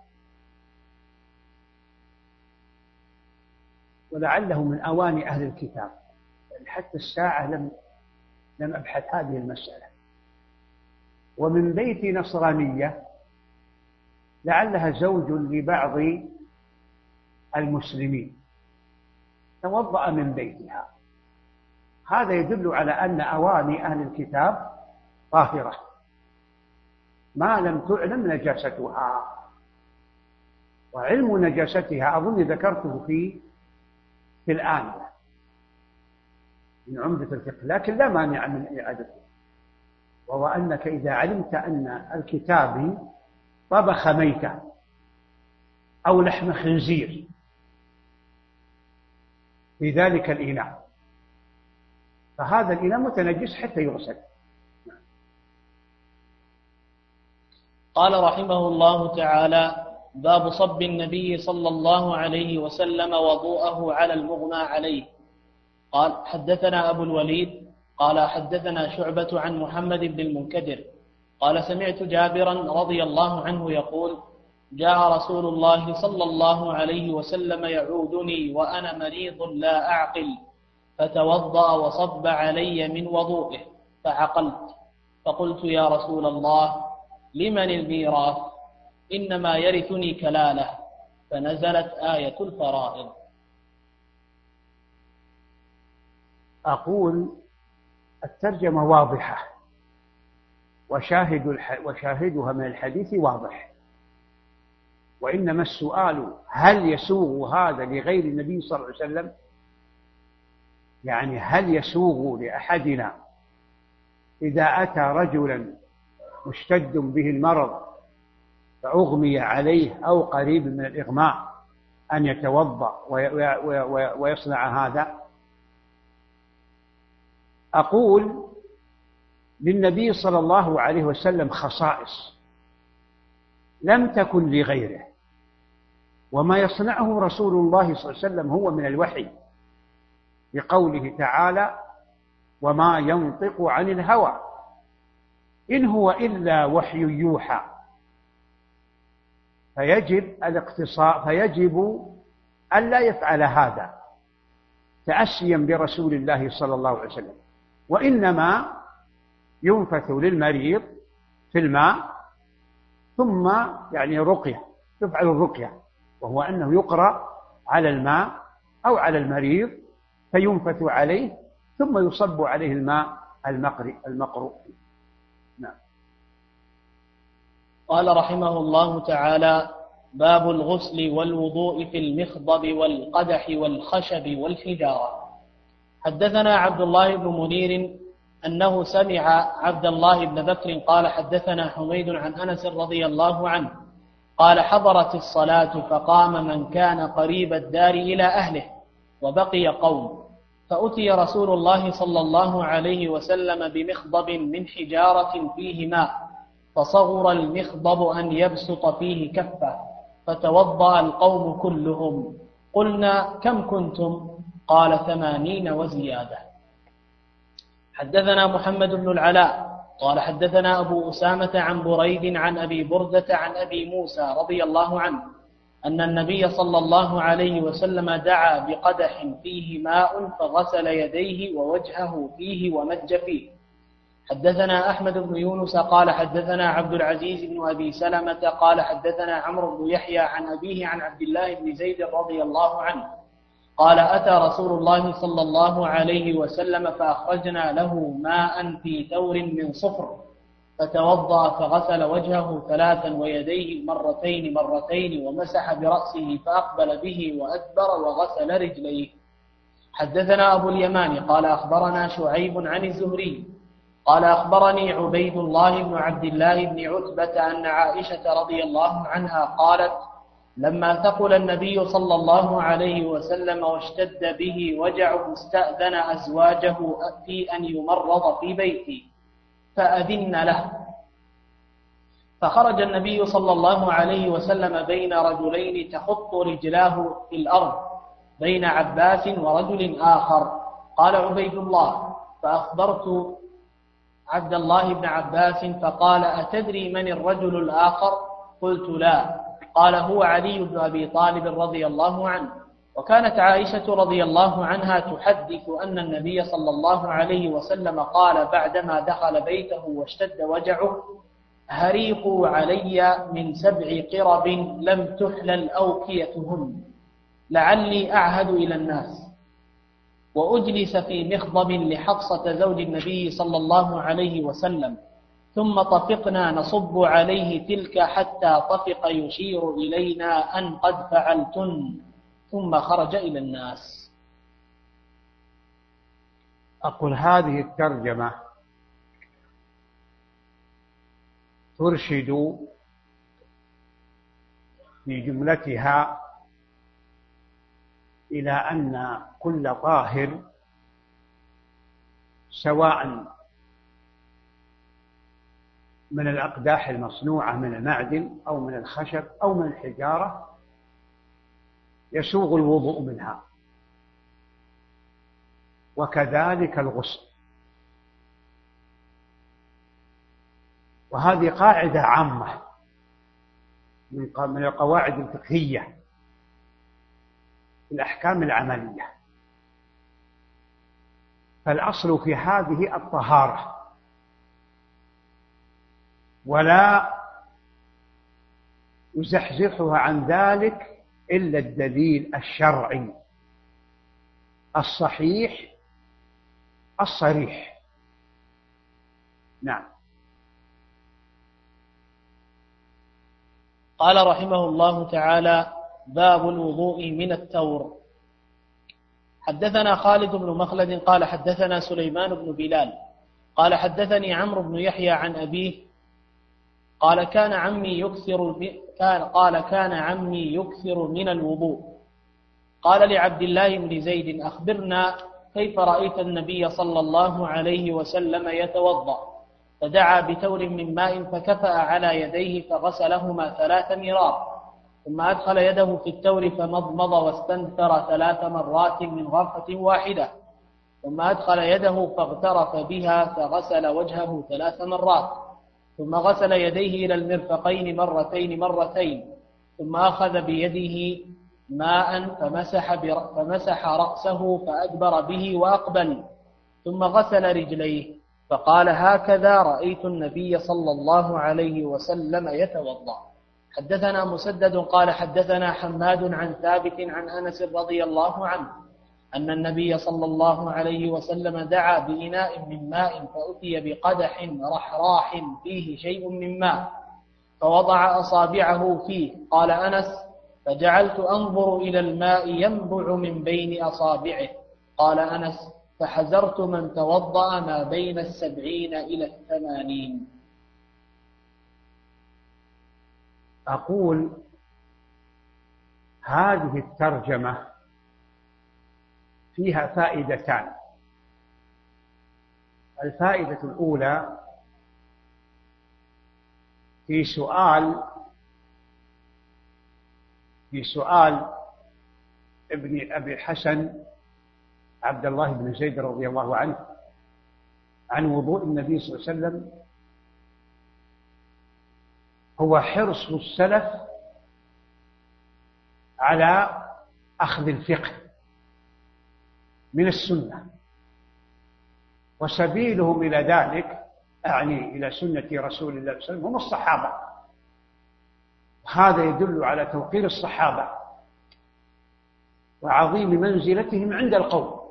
[SPEAKER 4] ولعله من أواني أهل الكتاب، حتى الساعة لم أبحث هذه المسألة. ومن بيت نصرانية لعلها زوج لبعض المسلمين توضأ من بيتها. هذا يدل على أن أواني أهل الكتاب طاهرة ما لم تعلم نجاستها، وعلم نجاستها أظن ذكرته في الآن من عمدة الفقه، لكن لا مانع من إعادته، وهو أنك إذا علمت أن الكتابي طبخ ميتة أو لحم خنزير في ذلك الإناء، فهذا الإناء متنجس حتى يغسل.
[SPEAKER 2] قال رحمه الله تعالى: باب صب النبي صلى الله عليه وسلم وضوءه على المغمى عليه. قال: حدثنا أبو الوليد قال: حدثنا شعبة عن محمد بن المنكدر قال: سمعت جابرا رضي الله عنه يقول: جاء رسول الله صلى الله عليه وسلم يعودني وأنا مريض لا أعقل، فتوضأ وصب علي من وضوئه فعقلت، فقلت: يا رسول الله، لمن الميراث؟ إنما يرثني كلالة. فنزلت آية الفرائض.
[SPEAKER 4] أقول الترجمة واضحة، وشاهدها من الحديث واضح، وإنما السؤال: هل يسوغ هذا لغير النبي صلى الله عليه وسلم؟ يعني هل يسوغ لأحدنا إذا أتى رجلا مشتد به المرض فأغمي عليه أو قريب من الإغماء أن يتوضأ ويصنع هذا؟ أقول للنبي صلى الله عليه وسلم خصائص لم تكن لغيره، وما يصنعه رسول الله صلى الله عليه وسلم هو من الوحي، بقوله تعالى: وما ينطق عن الهوى إن هو إلا وحي يوحى. فيجب الاقتصاء، فيجب ألا يفعل هذا تأسيا برسول الله صلى الله عليه وسلم، وإنما ينفث للمريض في الماء، ثم يعني رقية، تفعل الرقية، وهو أنه يقرأ على الماء أو على المريض فينفث عليه ثم يصب عليه الماء المقروء. نعم.
[SPEAKER 2] قال رحمه الله تعالى: باب الغسل والوضوء في المخضب والقدح والخشب والحجارة. حدثنا عبد الله بن منير أنه سمع عبد الله بن بكر قال: حدثنا حميد عن أنس رضي الله عنه قال: حضرت الصلاة فقام من كان قريب الدار إلى أهله وبقي قوم، فأتي رسول الله صلى الله عليه وسلم بمخضب من حجارة فيه ماء، فصغر المخضب أن يبسط فيه كفه، فتوضأ القوم كلهم. قلنا: كم كنتم؟ قال: 80 وزيادة. حدثنا محمد بن العلاء قال: حدثنا أبو أسامة عن بريد عن أبي بردة عن أبي موسى رضي الله عنه أن النبي صلى الله عليه وسلم دعا بقدح فيه ماء فغسل يديه ووجهه فيه ومج فيه. حدثنا أحمد بن يونس قال حدثنا عبد العزيز بن أبي سلمة قال حدثنا عمرو بن يحيى عن أبيه عن عبد الله بن زيد رضي الله عنه قال أتى رسول الله صلى الله عليه وسلم فأخرجنا له ماء في ثور من صفر فتوضأ فغسل وجهه 3 ويديه مرتين ومسح برأسه فأقبل به وأدبر وغسل رجليه. حدثنا أبو اليمان قال أخبرنا شعيب عن الزهري قال أخبرني عبيد الله بن عبد الله بن عتبة أن عائشة رضي الله عنها قالت لما ثقل النبي صلى الله عليه وسلم واشتد به وجعه استأذن أزواجه في أن يمرض في بيتي فأذن له، فخرج النبي صلى الله عليه وسلم بين رجلين تخط رجلاه في الأرض بين عباس ورجل آخر. قال عبيد الله فأخبرت عبد الله بن عباس فقال أتدري من الرجل الآخر؟ قلت لا. قال هو علي بن أبي طالب رضي الله عنه. وكانت عائشة رضي الله عنها تحدث أن النبي صلى الله عليه وسلم قال بعدما دخل بيته واشتد وجعه هريقوا علي من 7 قرب لم تحلل أوكيتهن لعلي أعهد إلى الناس، وأجلس في مخضب لحفصة زوج النبي صلى الله عليه وسلم ثم طفقنا نصب عليه تلك حتى طفق يشير إلينا أن قد فعلتن ثم خرج إلى الناس.
[SPEAKER 4] أقول هذه الترجمة ترشد في جملتها إلى أن كل طاهر سواء من الأقداح المصنوعة من المعدن أو من الخشب أو من الحجارة يسوغ الوضوء منها، وكذلك الغسل. وهذه قاعدة عامة من القواعد الفقهية في الأحكام العملية. فالأصل في هذه الطهارة، ولا يزحزحها عن ذلك إلا الدليل الشرعي الصحيح الصريح. نعم.
[SPEAKER 2] قال رحمه الله تعالى باب الوضوء من التور. حدثنا خالد بن مخلد قال حدثنا سليمان بن بلال قال حدثني عمرو بن يحيى عن أبيه قال كان عمي يكثر من الوضوء. قال لعبد الله بن زيد أخبرنا كيف رأيت النبي صلى الله عليه وسلم يتوضأ؟ فدعا بتور من ماء فكفأ على يديه فغسلهما 3 مرار، ثم أدخل يده في التور فمضمض واستنثر 3 مرات من غرفة واحدة، ثم أدخل يده فاغترف بها فغسل وجهه 3 مرات، ثم غسل يديه إلى المرفقين مرتين، ثم أخذ بيده ماء فمسح رأسه فأدبر به وأقبل، ثم غسل رجليه، فقال هكذا رأيت النبي صلى الله عليه وسلم يتوضأ. حدثنا مسدد قال حدثنا حماد عن ثابت عن أنس رضي الله عنه أن النبي صلى الله عليه وسلم دعا بإناء من ماء فأتي بقدح رحراح فيه شيء من ماء فوضع أصابعه فيه. قال أنس فجعلت أنظر إلى الماء ينبع من بين أصابعه. قال أنس فحذرت من توضأ ما بين 70 إلى 80.
[SPEAKER 4] أقول هذه الترجمة فيها فائدتان. الفائدة الأولى في سؤال ابن أبي الحسن عبد الله بن زيد رضي الله عنه عن وضوء النبي صلى الله عليه وسلم، هو حرص السلف على أخذ الفقه من السنة، وسبيلهم إلى ذلك أعني إلى سنة رسول الله صلى الله عليه وسلم هم الصحابة. هذا يدل على توقير الصحابة وعظيم منزلتهم عند القوم.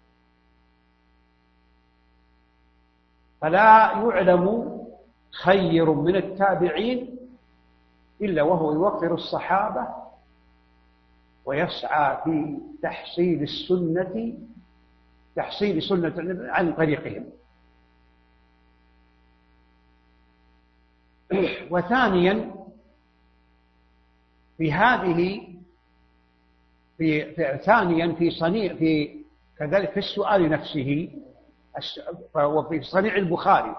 [SPEAKER 4] فلا يعلم خير من التابعين إلا وهو يوقر الصحابة ويسعى في تحصيل سنة عن طريقهم. وثانيا في كذلك في السؤال نفسه، وفي صنيع البخاري،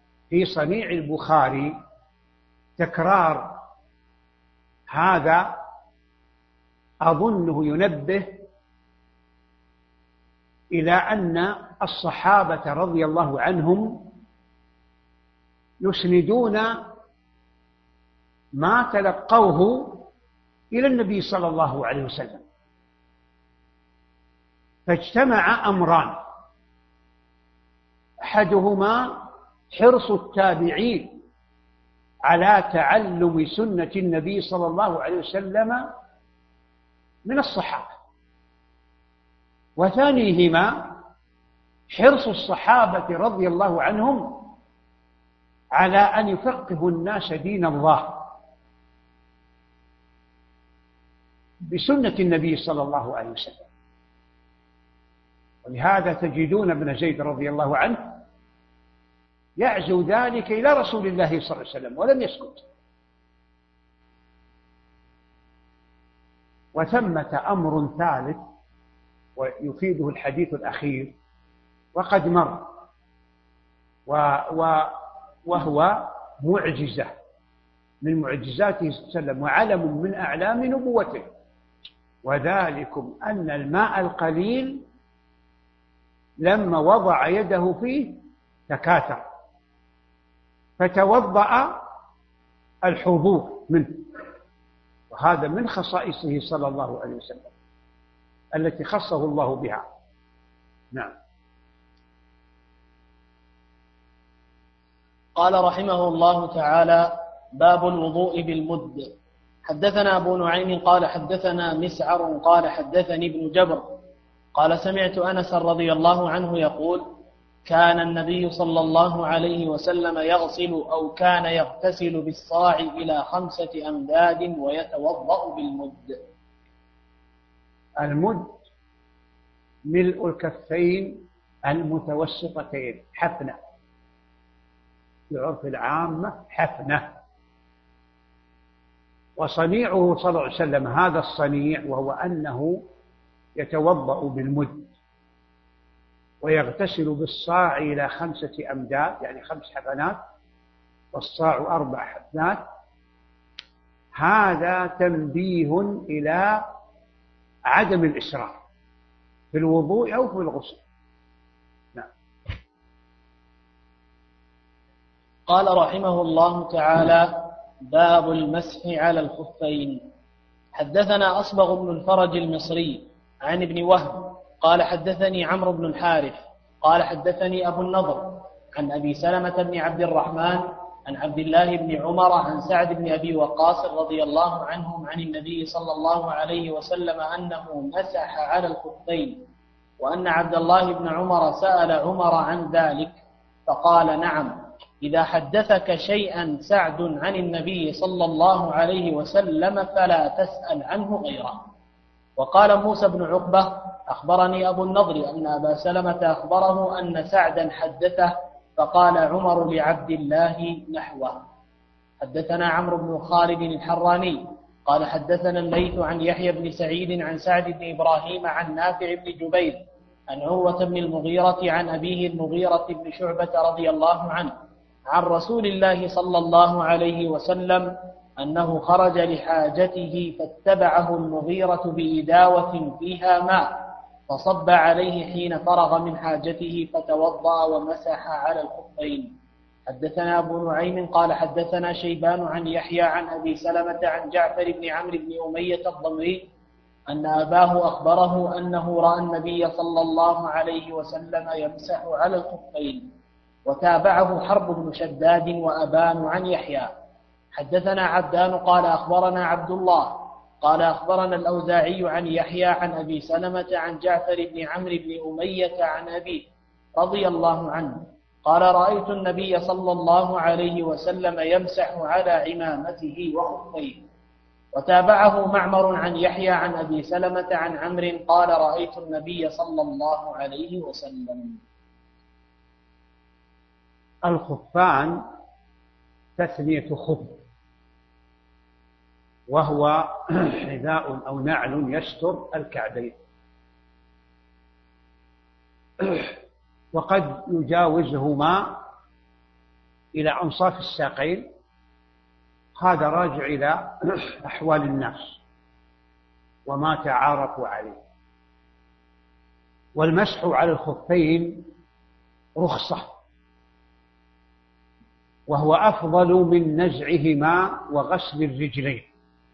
[SPEAKER 4] تكرار هذا أظنه ينبه إلى أن الصحابة رضي الله عنهم يسندون ما تلقوه إلى النبي صلى الله عليه وسلم، فاجتمع أمران: أحدهما حرص التابعين على تعلم سنة النبي صلى الله عليه وسلم من الصحابة، وثانيهما حرص الصحابة رضي الله عنهم على أن يفقهوا الناس دين الله بسنة النبي صلى الله عليه وسلم. ولهذا تجدون ابن زيد رضي الله عنه يعزو ذلك إلى رسول الله صلى الله عليه وسلم ولم يسكت. وثمة أمر ثالث ويفيده الحديث الأخير وقد مر، وهو معجزة من معجزاته صلى الله عليه وسلم وعلم من أعلام نبوته، وذلكم أن الماء القليل لما وضع يده فيه تكاثر، فتوضأ الحضور منه، وهذا من خصائصه صلى الله عليه وسلم التي خصه الله بها. نعم.
[SPEAKER 2] قال رحمه الله تعالى: باب الوضوء بالمد. حدثنا أبو نعيم قال حدثنا مسعر قال حدثني ابن جبر قال سمعت أنس رضي الله عنه يقول: كان النبي صلى الله عليه وسلم يغسل أو كان يغتسل بالصاع إلى 5 أمداد ويتوضأ بالمد.
[SPEAKER 4] المد ملء الكفين المتوسطتين، حفنة في عرف العامة، حفنة. وصنيعه صلى الله عليه وسلم هذا الصنيع، وهو أنه يتوضأ بالمد ويغتسل بالصاع إلى 5 أمداد، يعني 5 حفنات، والصاع 4 حفنات. هذا تنبيه إلى عدم الإسراف في الوضوء أو في الغسل. نعم.
[SPEAKER 2] قال رحمه الله تعالى: باب المسح على الخفين. حدثنا أصبغ بن الفرج المصري عن ابن وهب قال حدثني عمرو بن الحارث قال حدثني أبو النضر عن أبي سلمة بن عبد الرحمن عن عبد الله بن عمر عن سعد بن أبي وقاص رضي الله عنهم عن النبي صلى الله عليه وسلم أنه مسح على الخفين، وأن عبد الله بن عمر سأل عمر عن ذلك فقال: نعم، إذا حدثك شيئا سعد عن النبي صلى الله عليه وسلم فلا تسأل عنه غيره. وقال موسى بن عقبة: أخبرني أبو النضر أن أبا سلمة أخبره أن سعدا حدثه، فقال عمر لعبد الله نحوه. حدثنا عمرو بن خالد الحراني قال حدثنا الليث عن يحيى بن سعيد عن سعد بن إبراهيم عن نافع بن جبير عن عروة بن المغيرة عن أبيه المغيرة بن شعبة رضي الله عنه عن رسول الله صلى الله عليه وسلم أنه خرج لحاجته فاتبعه المغيرة بإداوة فيها ماء فصب عليه حين فرغ من حاجته فتوضأ ومسح على الخفين. حدثنا أبو نعيم قال حدثنا شيبان عن يحيى عن أبي سلمة عن جعفر بن عمرو بن أمية الضمري أن أباه أخبره أنه رأى النبي صلى الله عليه وسلم يمسح على الخفين. وتابعه حرب بن شداد وأبان عن يحيى. حدثنا عبدان قال أخبرنا عبد الله قال أخبرنا الأوزاعي عن يحيى عن أبي سلمة عن جعفر بن عمرو بن أمية عن أبيه رضي الله عنه قال رأيت النبي صلى الله عليه وسلم يمسح على عمامته وخفيه. وتابعه معمر عن يحيى عن أبي سلمة عن عمرو قال رأيت النبي صلى الله عليه وسلم.
[SPEAKER 4] الخفان تثنية خف، وهو حذاء أو نعل يستر الكعبين، وقد يجاوزهما إلى أنصاف الساقين. هذا راجع إلى أحوال الناس وما تعارفوا عليه. والمسح على الخفين رخصة، وهو أفضل من نزعهما وغسل الرجلين،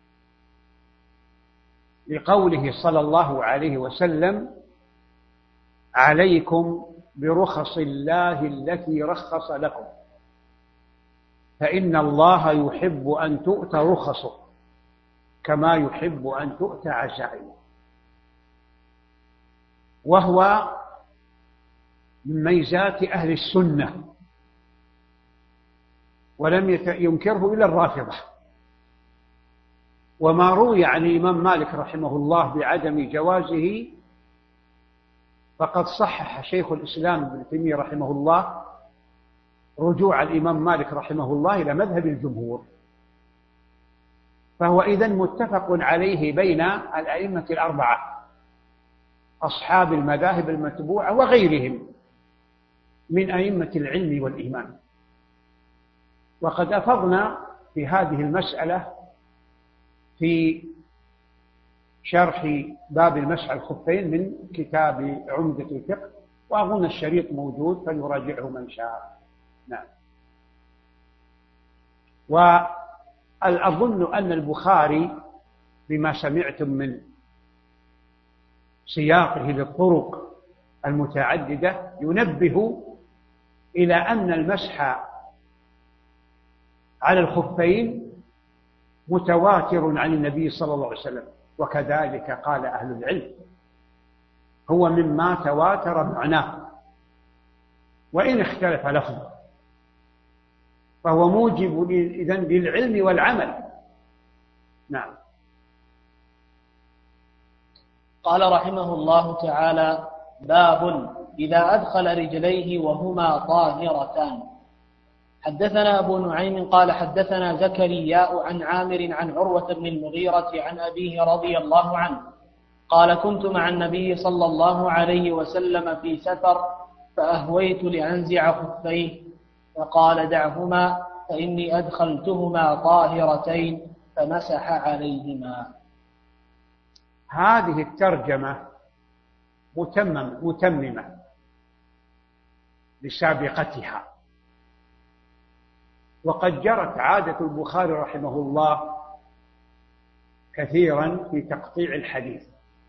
[SPEAKER 4] لقوله صلى الله عليه وسلم: عليكم برخص الله التي رخص لكم، فإن الله يحب أن تؤتى رخصه كما يحب أن تؤتى عزائمه. وهو من ميزات أهل السنة، ولم ينكره إلا الرافضة. وما روي عن الإمام مالك رحمه الله بعدم جوازه فقد صحح شيخ الإسلام ابن تيمية رحمه الله رجوع الإمام مالك رحمه الله إلى مذهب الجمهور، فهو إذن متفق عليه بين الأئمة الأربعة أصحاب المذاهب المتبوعة وغيرهم من أئمة العلم والإيمان. وقد أفضنا في هذه المسألة في شرح باب المسح على الخفين من كتاب عمدة الفقه، وأظن الشريط موجود فليراجعه من شاء. نعم. وأظن أن البخاري بما سمعتم من سياقه للطرق المتعددة ينبه إلى أن المسح على الخفين متواتر عن النبي صلى الله عليه وسلم، وكذلك قال أهل العلم هو مما تواتر معناه وإن اختلف لفظه، فهو موجب إذن للعلم والعمل. نعم.
[SPEAKER 2] قال رحمه الله تعالى: باب إذا أدخل رجليه وهما طاهرتان. حدثنا أبو نعيم قال حدثنا زكرياء عن عامر عن عروة بن المغيرة عن أبيه رضي الله عنه قال: كنت مع النبي صلى الله عليه وسلم في سفر فأهويت لأنزع خفيه فقال: دعهما فإني أدخلتهما طاهرتين، فمسح عليهما.
[SPEAKER 4] هذه الترجمة متممة لسابقتها، وقد جرت عادة البخاري رحمه الله كثيرا في تقطيع الحديث،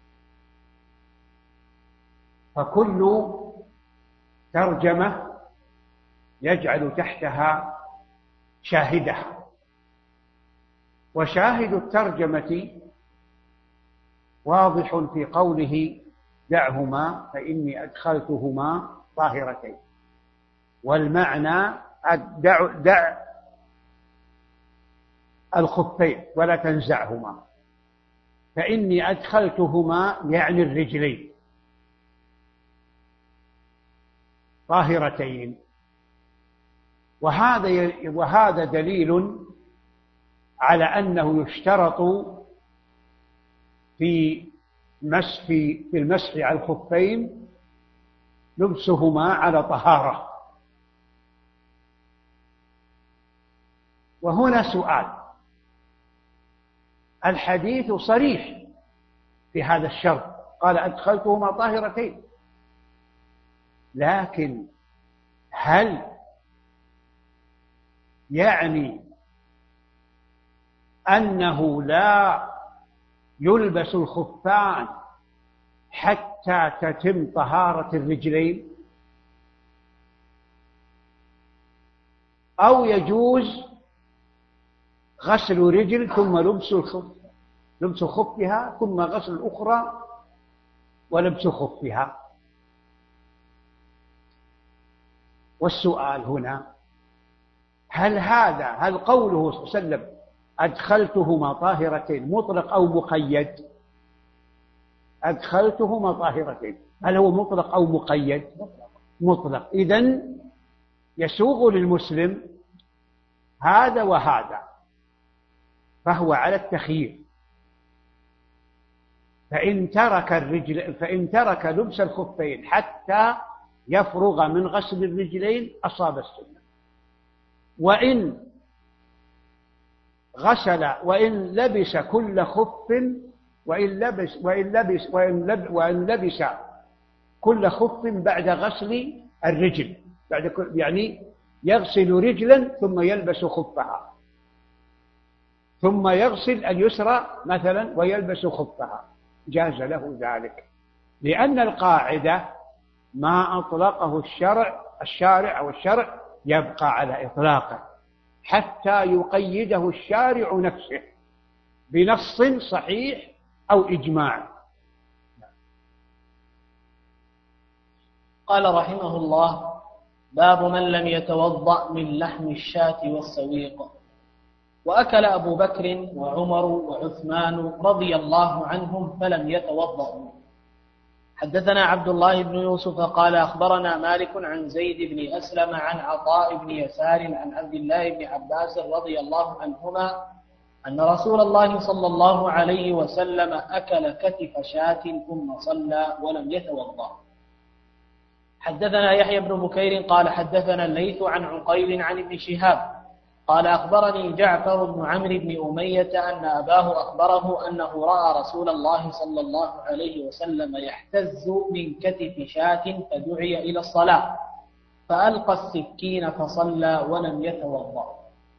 [SPEAKER 4] فكل ترجمة يجعل تحتها شاهدها، وشاهد الترجمة واضح في قوله: دعهما فإني أدخلتهما طاهرتين، والمعنى دع الخفين ولا تنزعهما، فإني أدخلتهما يعني الرجلين طاهرتين. وهذا دليل على أنه يشترط في المسح على الخفين لبسهما على طهارة. وهنا سؤال: الحديث صريح في هذا الشرط، قال: أدخلتهما طاهرتين، لكن هل يعني أنه لا يلبس الخفان حتى تتم طهارة الرجلين، أو يجوز غسل رجل ثم لبس خفها ثم غسل الأخرى ولبس خفها. والسؤال هنا هل قوله صلى الله عليه وسلم أدخلتهما طاهرتين مطلق أو مقيد؟ أدخلتهما طاهرتين، هل هو مطلق أو مقيد؟ مطلق. إذن يسوغ للمسلم هذا وهذا، فهو على التخيير. فإن ترك لبس الخفين حتى يفرغ من غسل الرجلين أصاب السنة، وإن لبس كل خف وإن لبس كل خف بعد غسل الرجل، يعني يغسل رجلا ثم يلبس خفها، ثم يغسل اليسرى مثلا ويلبس خفها، جاز له ذلك، لأن القاعدة ما أطلقه الشارع يبقى على إطلاقه حتى يقيده الشارع نفسه بنص صحيح أو إجماع.
[SPEAKER 2] قال رحمه الله: باب من لم يتوضأ من لحم الشاة والسويق. وأكل أبو بكر وعمر وعثمان رضي الله عنهم فلم يتوضأوا. حدثنا عبد الله بن يوسف قال أخبرنا مالك عن زيد بن أسلم عن عطاء بن يسار عن عبد الله بن عباس رضي الله عنهما أن رسول الله صلى الله عليه وسلم أكل كتف شاة ثم صلى ولم يتوضأ. حدثنا يحيى بن بكير قال حدثنا الليث عن عقيل عن ابن شهاب قال أخبرني جعفر بن عمرو بن أمية أن أباه أخبره أنه رأى رسول الله صلى الله عليه وسلم يحتز من كتف شاة فدعي إلى الصلاة فألقى السكين فصلى ولم يتوضأ.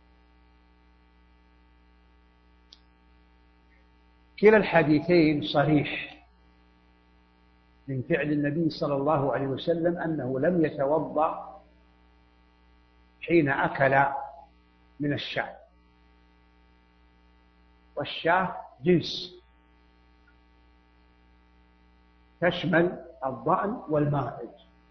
[SPEAKER 4] كلا الحديثين صريح من فعل النبي صلى الله عليه وسلم أنه لم يتوضأ حين أكل من الشاة، والشاة جنس تشمل الضأن والماعز.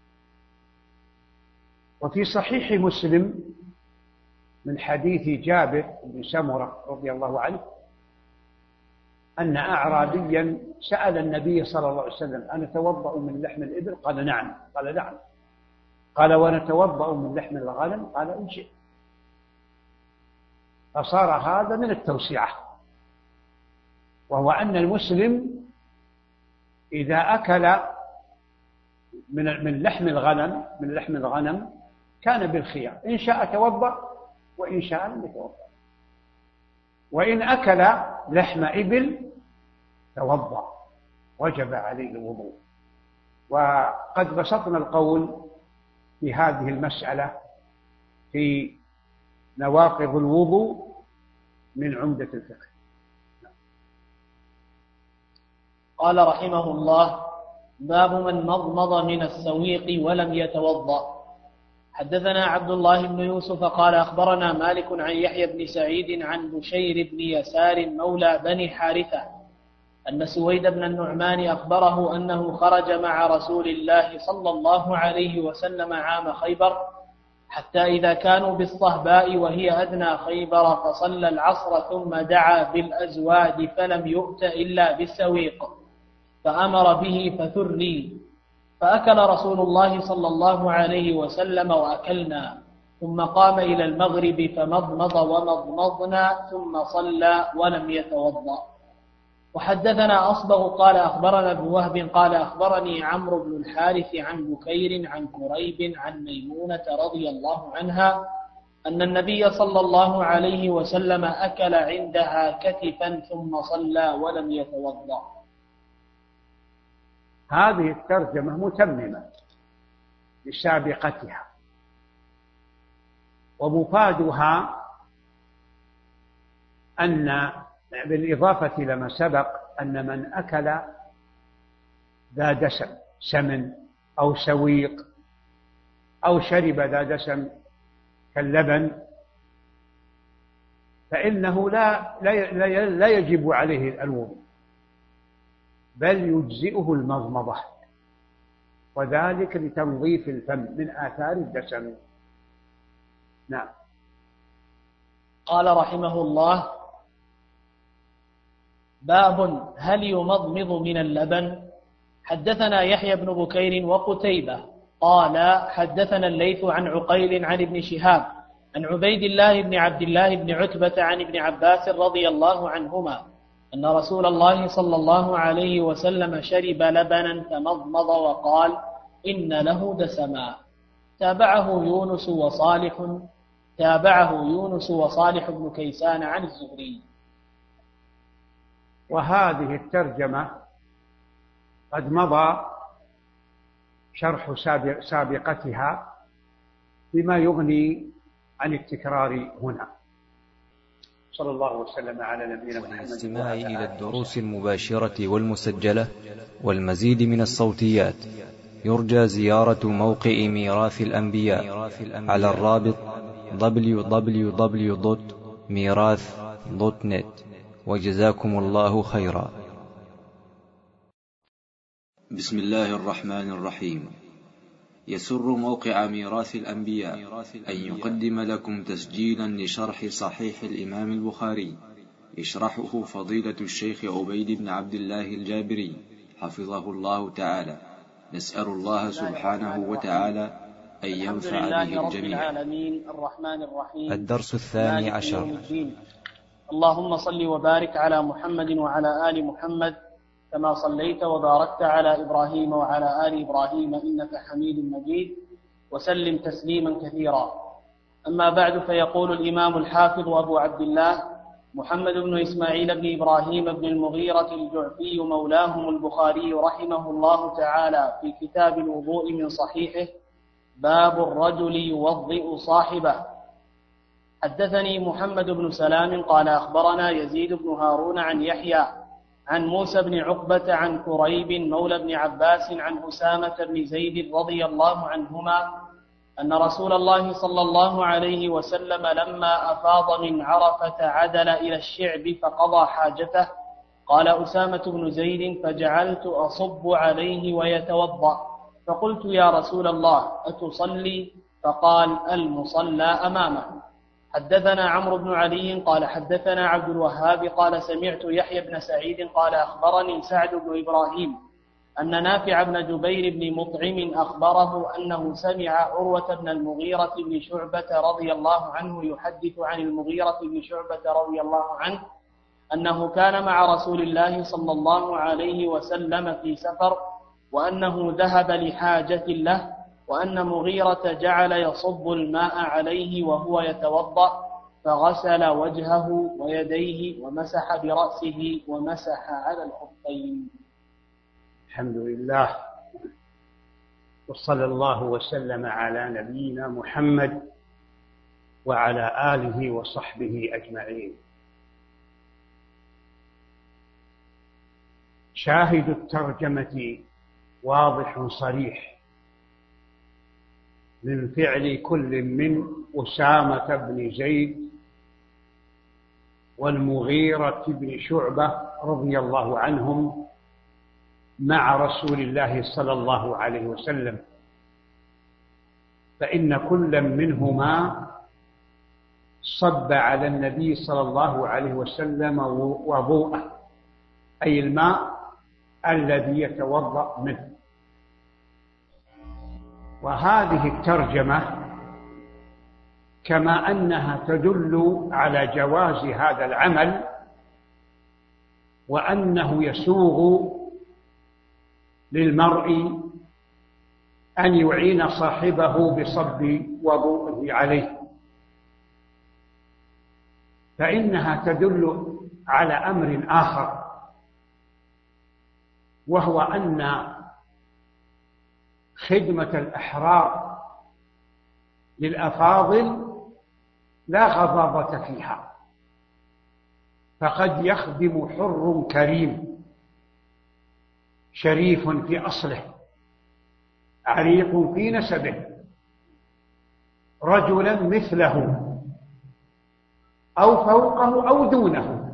[SPEAKER 4] وفي صحيح مسلم من حديث جابر بن سمرة رضي الله عنه أن أعرابيا سأل النبي صلى الله عليه وسلم: أنتوضأ من لحم الإبل؟ قال: نعم. قال: نعم. قال: ونتوضأ من لحم الغنم؟ قال: إن شئت. فصار هذا من التوسعة، وهو أن المسلم إذا أكل من لحم الغنم كان بالخيار، إن شاء توضأ وإن شاء لم يتوضأ. وإن أكل لحم إبل توضأ، وجب عليه الوضوء. وقد بسطنا القول في هذه المسألة في نواقض الوضوء من عمدة الفقه.
[SPEAKER 2] قال رحمه الله: باب من مضمض من السويق ولم يتوضأ. حدثنا عبد الله بن يوسف قال أخبرنا مالك عن يحيى بن سعيد عن بشير بن يسار مولى بني حارثة أن سويد بن النعمان أخبره أنه خرج مع رسول الله صلى الله عليه وسلم عام خيبر حتى إذا كانوا بالصهباء وهي أدنى خيبر فصلى العصر ثم دعا بالأزواد فلم يؤت إلا بالسويق فأمر به فثري، فأكل رسول الله صلى الله عليه وسلم وأكلنا، ثم قام إلى المغرب فمضمض ومضمضنا ثم صلى ولم يتوضأ. وحدثنا أصبغ قال أخبرنا ابن وهب قال أخبرني عمرو بن الحارث عن بكير عن كريب عن ميمونة رضي الله عنها أن النبي صلى الله عليه وسلم أكل عندها كتفا ثم صلى ولم يتوضأ.
[SPEAKER 4] هذه الترجمة متممة لسابقتها، ومفادها أن بالإضافة إلى ما سبق أن من أكل ذا دسم، سمن أو سويق، أو شرب ذا دسم كاللبن، فإنه لا يجب عليه الوضوء، بل يجزئه المضمضة، وذلك لتنظيف الفم من آثار الدسم. نعم.
[SPEAKER 2] قال رحمه الله: باب هل يمضمض من اللبن؟ حدثنا يحيى بن بكير وقتيبة قال حدثنا الليث عن عقيل عن ابن شهاب عن عبيد الله بن عبد الله بن عتبة عن ابن عباس رضي الله عنهما أن رسول الله صلى الله عليه وسلم شرب لبنا فمضمض وقال: إن له دسما. تابعه يونس وصالح بن كيسان عن الزهري.
[SPEAKER 4] وهذه الترجمة قد مضى شرح سابقتها بما يغني عن التكرار هنا. صلى الله وسلم على نبينا محمد.
[SPEAKER 1] والاستماع إلى الدروس المباشرة والمسجلة والمزيد من الصوتيات يرجى زيارة موقع ميراث الأنبياء على الرابط www.mirath.net. وجزاكم الله خيرا. بسم الله الرحمن الرحيم. يسر موقع ميراث الأنبياء أن يقدم لكم تسجيلا لشرح صحيح الإمام البخاري يشرحه فضيلة الشيخ عبيد بن عبد الله الجابري حفظه الله تعالى. نسأل الله سبحانه وتعالى أن ينفع به الجميع.
[SPEAKER 2] الرحمن الرحيم.
[SPEAKER 1] الدرس 12.
[SPEAKER 2] اللهم صل وبارك على محمد وعلى آل محمد كما صليت وباركت على إبراهيم وعلى آل إبراهيم إنك حميد مجيد، وسلم تسليما كثيرا. أما بعد، فيقول الإمام الحافظ أبو عبد الله محمد بن إسماعيل بن إبراهيم بن المغيرة الجعفي مولاهم البخاري رحمه الله تعالى في كتاب الوضوء من صحيحه: باب الرجل يوضئ صاحبه. حدثني محمد بن سلام قال أخبرنا يزيد بن هارون عن يحيى عن موسى بن عقبة عن كريب مولى بن عباس عن أسامة بن زيد رضي الله عنهما أن رسول الله صلى الله عليه وسلم لما أفاض من عرفة عدل إلى الشعب فقضى حاجته. قال أسامة بن زيد: فجعلت أصب عليه ويتوضأ، فقلت: يا رسول الله أتصلي؟ فقال: المصلى أمامه. حدثنا عمرو بن علي قال حدثنا عبد الوهاب قال سمعت يحيى بن سعيد قال أخبرني سعد بن إبراهيم أن نافع بن جبير بن مطعم أخبره أنه سمع عروة بن المغيرة بن شعبة رضي الله عنه يحدث عن المغيرة بن شعبة رضي الله عنه أنه كان مع رسول الله صلى الله عليه وسلم في سفر، وأنه ذهب لحاجة له، وأن مغيرة جعل يصب الماء عليه وهو يتوضأ، فغسل وجهه ويديه ومسح برأسه ومسح على الخفين.
[SPEAKER 4] الحمد لله، وصلى الله وسلم على نبينا محمد وعلى آله وصحبه أجمعين. شاهد الترجمة واضح صريح من فعل كل من أسامة بن زيد والمغيرة بن شعبة رضي الله عنهم مع رسول الله صلى الله عليه وسلم، فإن كل منهما صب على النبي صلى الله عليه وسلم وضوءه، أي الماء الذي يتوضأ منه. وهذه الترجمة كما أنها تدل على جواز هذا العمل وأنه يسوغ للمرء أن يعين صاحبه بصب وضوءه عليه، فإنها تدل على أمر آخر، وهو أن خدمة الأحرار للأفاضل لا غضاضة فيها، فقد يخدم حر كريم شريف في أصله، عريق في نسبه، رجلا مثله أو فوقه أو دونه،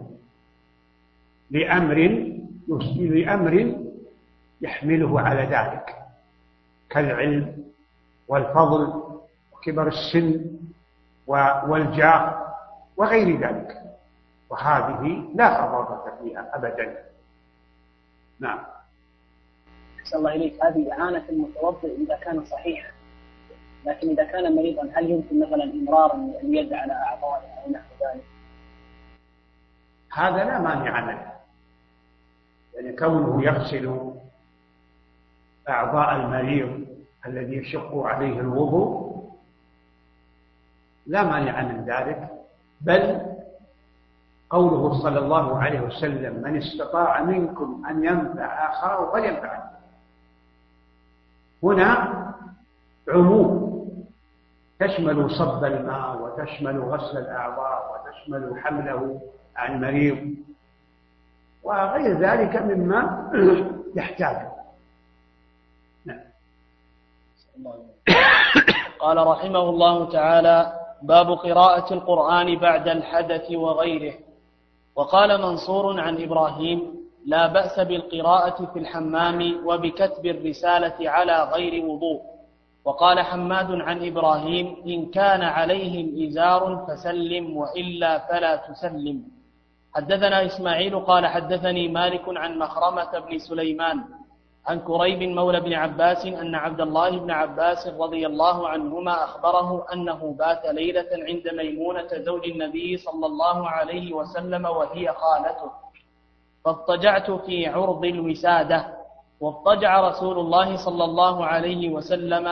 [SPEAKER 4] لأمر يحمله على ذلك، كالعلم والفضل وكبر السن والجاه وغير ذلك، وهذه لا فضاضة فيها أبدا. نعم.
[SPEAKER 2] أحسن الله إليك. هذه إعانة المتوضئ إذا كان صحيحا، لكن إذا كان مريضا هل يمكن مثلا إمرار اليد على أعضائه أو نحو ذلك؟
[SPEAKER 4] هذا لا مانع منه، يعني كونه يغسل أعضاء المريض الذي يشق عليه الوضوء لا مانع من ذلك، بل قوله صلى الله عليه وسلم: من استطاع منكم أن ينفع آخره فلينفعه. هنا عموم تشمل صب الماء وتشمل غسل الأعضاء وتشمل حمله عن المريض وغير ذلك مما يحتاج. نعم.
[SPEAKER 2] قال رحمه الله تعالى: باب قراءة القرآن بعد الحدث وغيره. وقال منصور عن إبراهيم: لا بأس بالقراءة في الحمام وبكتب الرسالة على غير وضوء. وقال حماد عن إبراهيم: إن كان عليهم إزار فسلم وإلا فلا تسلم. حدثنا إسماعيل قال حدثني مالك عن مخرمة بن سليمان عن كريب مولى بن عباس أن عبد الله بن عباس رضي الله عنهما أخبره أنه بات ليلة عند ميمونة زوج النبي صلى الله عليه وسلم وهي خالته، فاضطجعت في عرض الوسادة، واضطجع رسول الله صلى الله عليه وسلم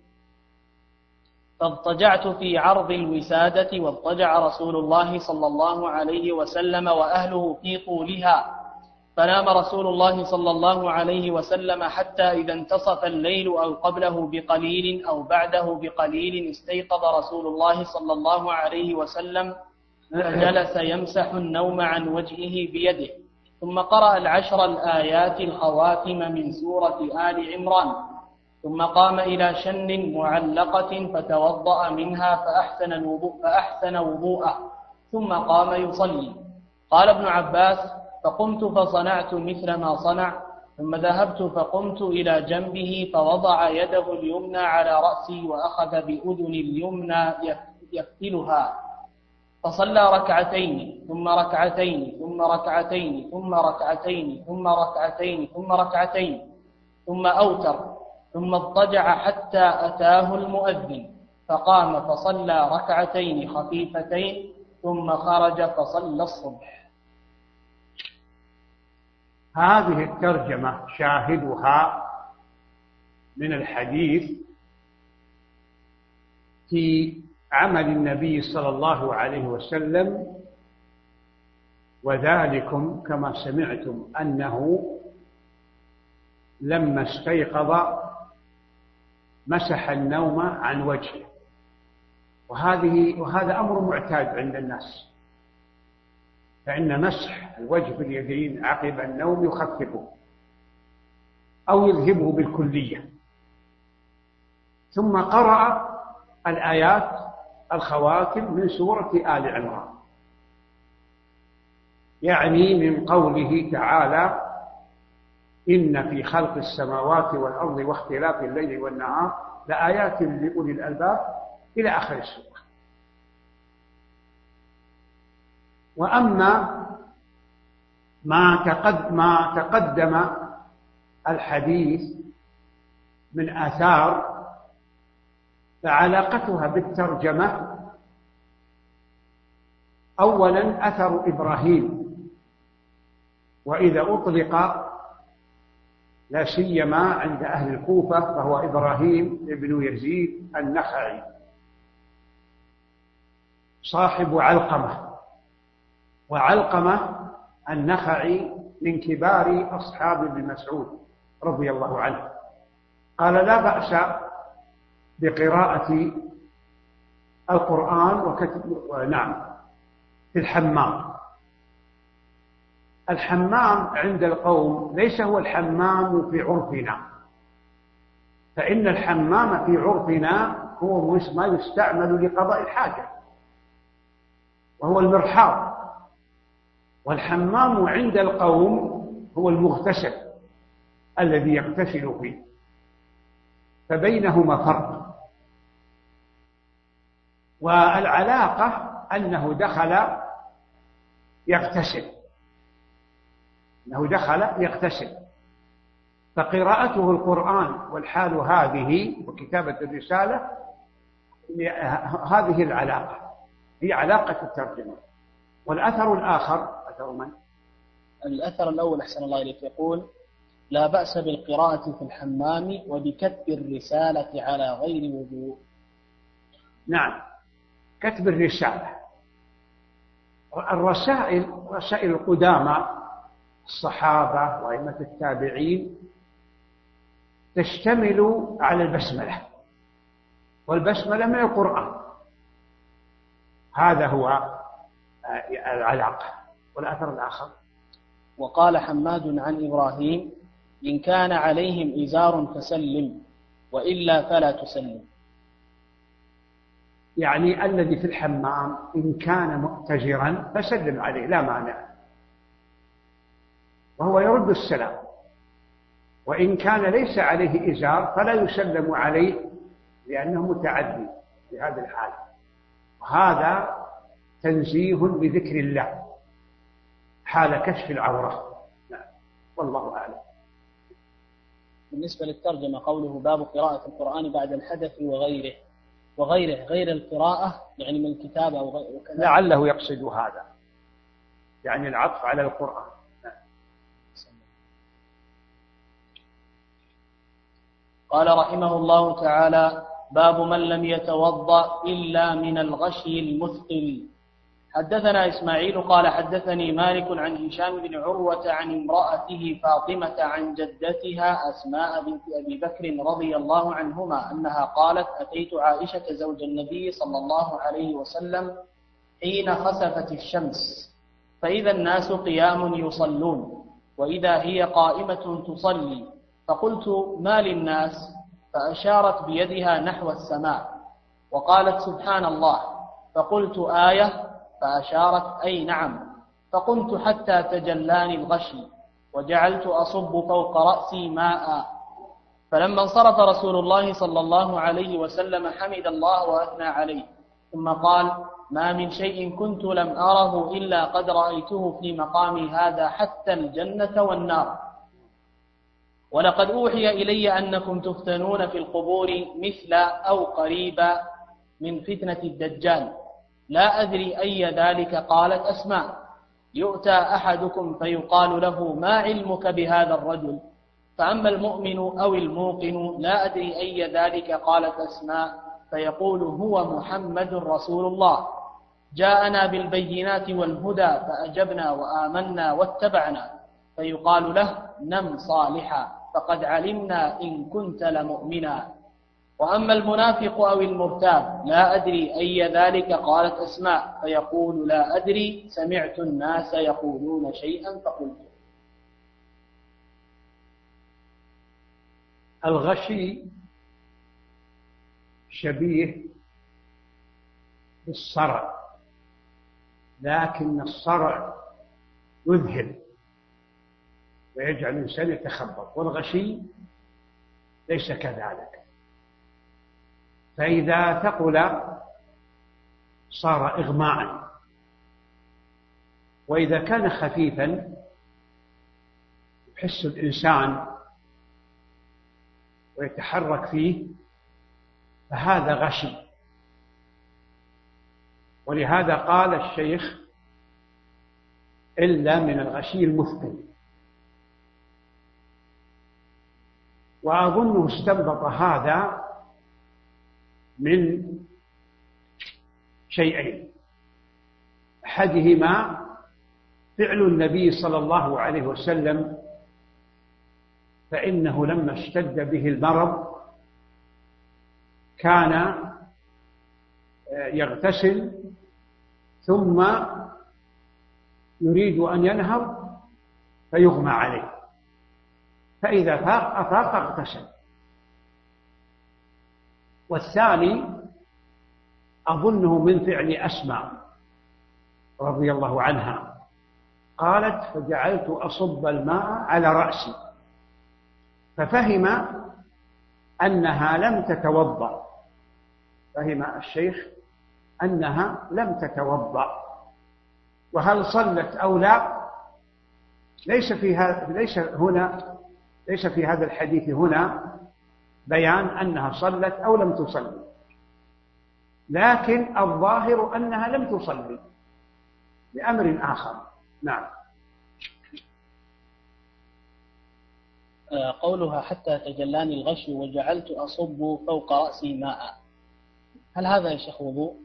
[SPEAKER 2] فاضطجعت في عرض الوسادة واضطجع رسول الله صلى الله عليه وسلم وأهله في طولها، فنام رسول الله صلى الله عليه وسلم حتى إذا انتصف الليل أو قبله بقليل أو بعده بقليل استيقظ رسول الله صلى الله عليه وسلم فجلس يمسح النوم عن وجهه بيده، ثم قرأ العشر الآيات الخواتم من سورة آل عمران، ثم قام إلى شن معلقة فتوضأ منها فأحسن وضوءه، ثم قام يصلي. قال ابن عباس: فقمت فصنعت مثل ما صنع، ثم ذهبت فقمت إلى جنبه فوضع يده اليمنى على رأسي وأخذ بأذن اليمنى يفتلها، فصلى ركعتين ثم ركعتين ثم ركعتين ثم ركعتين ثم ركعتين ثم ركعتين ثم أوتر، ثم اضطجع حتى أتاه المؤذن، فقام فصلى ركعتين خفيفتين ثم خرج فصلى الصبح.
[SPEAKER 4] هذه الترجمة شاهدها من الحديث في عمل النبي صلى الله عليه وسلم، وذلكم كما سمعتم أنه لما استيقظ مسح النوم عن وجهه، وهذا أمر معتاد عند الناس، فإن مسح الوجه باليدين عقب النوم يخففه أو يذهبه بالكلية. ثم قرأ الآيات الخواتم من سورة آل عمران، يعني من قوله تعالى: إن في خلق السماوات والأرض واختلاف الليل والنهار لآيات لأولي الألباب إلى آخر السورة. وأما ما تقدم الحديث من آثار فعلاقتها بالترجمة: أولا أثر إبراهيم، وإذا أطلق لا سيما عند أهل الكوفة فهو إبراهيم بن يزيد النخعي صاحب علقمة، وعلقمة النخعي من كبار أصحاب ابن مسعود رضي الله عنه. قال: لا بأس بقراءة القرآن في الحمام، الحمام عند القوم ليس هو الحمام في عرفنا، فإن الحمام في عرفنا هو ما يستعمل لقضاء الحاجة وهو المرحاض، والحمام عند القوم هو المغتسل الذي يغتسل فيه، فبينهما فرق. والعلاقة أنه دخل يغتسل، فقراءته القرآن والحال هذه وكتابة الرسالة هذه العلاقة هي علاقة الترجمة. والأثر الآخر أثر من؟
[SPEAKER 2] الأثر الأول أحسن الله إليك يقول: لا بأس بالقراءة في الحمام وبكتب الرسالة على غير وضوء.
[SPEAKER 4] نعم، كتب الرسالة. رسائل القدامى الصحابة وأئمة التابعين تشتمل على البسملة، والبسملة من القرآن، هذا هو العلاقة. والأثر الآخر:
[SPEAKER 2] وقال حماد عن إبراهيم: إن كان عليهم إزار فسلم، وإلا فلا تسلم.
[SPEAKER 4] يعني الذي في الحمام إن كان مؤتجرا فسلم عليه لا مانع، وهو يرد السلام. وإن كان ليس عليه إزار فلا يسلم عليه لأنه متعدي في هذه الحالة، وهذا تنزيه بذكر الله حال كشف العورة. والله أعلم.
[SPEAKER 2] بالنسبة للترجمة قوله: باب قراءة القرآن بعد الحدث وغيره غير القراءة، يعني من الكتاب أو وكذا.
[SPEAKER 4] لعله يقصد هذا، يعني العطف على القرآن.
[SPEAKER 2] قال رحمه الله تعالى: باب من لم يتوضأ إلا من الغشي المثقل. حدثنا إسماعيل قال حدثني مالك عن هشام بن عروة عن امرأته فاطمة عن جدتها أسماء بنت أبي بكر رضي الله عنهما أنها قالت: أتيت عائشة زوج النبي صلى الله عليه وسلم حين خسفت الشمس، فإذا الناس قيام يصلون وإذا هي قائمة تصلي، فقلت: ما للناس؟ فأشارت بيدها نحو السماء وقالت: سبحان الله. فقلت: آية؟ فأشارت: أي نعم. فقمت حتى تجلاني الغشي وجعلت أصب فوق رأسي ماء. فلما انصرف رسول الله صلى الله عليه وسلم حمد الله وأثنى عليه، ثم قال: ما من شيء كنت لم أره إلا قد رأيته في مقامي هذا حتى الجنة والنار. ولقد أوحي إلي أنكم تفتنون في القبور مثل أو قريبا من فتنة الدجال، لا أدري أي ذلك. قالت أسماء: يؤتى أحدكم فيقال له: ما علمك بهذا الرجل؟ فأما المؤمن أو الموقن لا أدري أي ذلك. قالت أسماء: فيقول: هو محمد رسول الله، جاءنا بالبينات والهدى فأجبنا وآمنا واتبعنا. فيقال له: نم صالحا فقد علمنا إن كنت لمؤمنا. وأما المنافق أو المرتاب لا أدري أي ذلك. قالت أسماء: فيقول: لا أدري، سمعت الناس يقولون شيئا فقلت.
[SPEAKER 4] الغشي شبيه بالصرع، لكن الصرع يذهل ويجعل الإنسان يتخبط، والغشي ليس كذلك. فإذا ثقل صار إغماء، وإذا كان خفيفا يحس الإنسان ويتحرك فيه فهذا غشي. ولهذا قال الشيخ: إلا من الغشي المثقل. وأظنه استنبط هذا من شيئين: أحدهما فعل النبي صلى الله عليه وسلم، فإنه لما اشتد به المرض كان يغتسل ثم يريد أن ينهض فيغمى عليه، فإذا أفاق اغتسل. والثاني أظنه من فعل أسماء رضي الله عنها، قالت: فجعلت أصب الماء على رأسي، ففهم أنها لم تتوضأ، فهم الشيخ أنها لم تتوضأ، وهل صلت أو لا ليس في هذا الحديث هنا بيان أنها صلت أو لم تصلي، لكن الظاهر أنها لم تصلي لأمر آخر. نعم.
[SPEAKER 2] قولها: حتى تجلاني الغش وجعلت أصب فوق رأسي ماء، هل هذا يا شيخ وضوء؟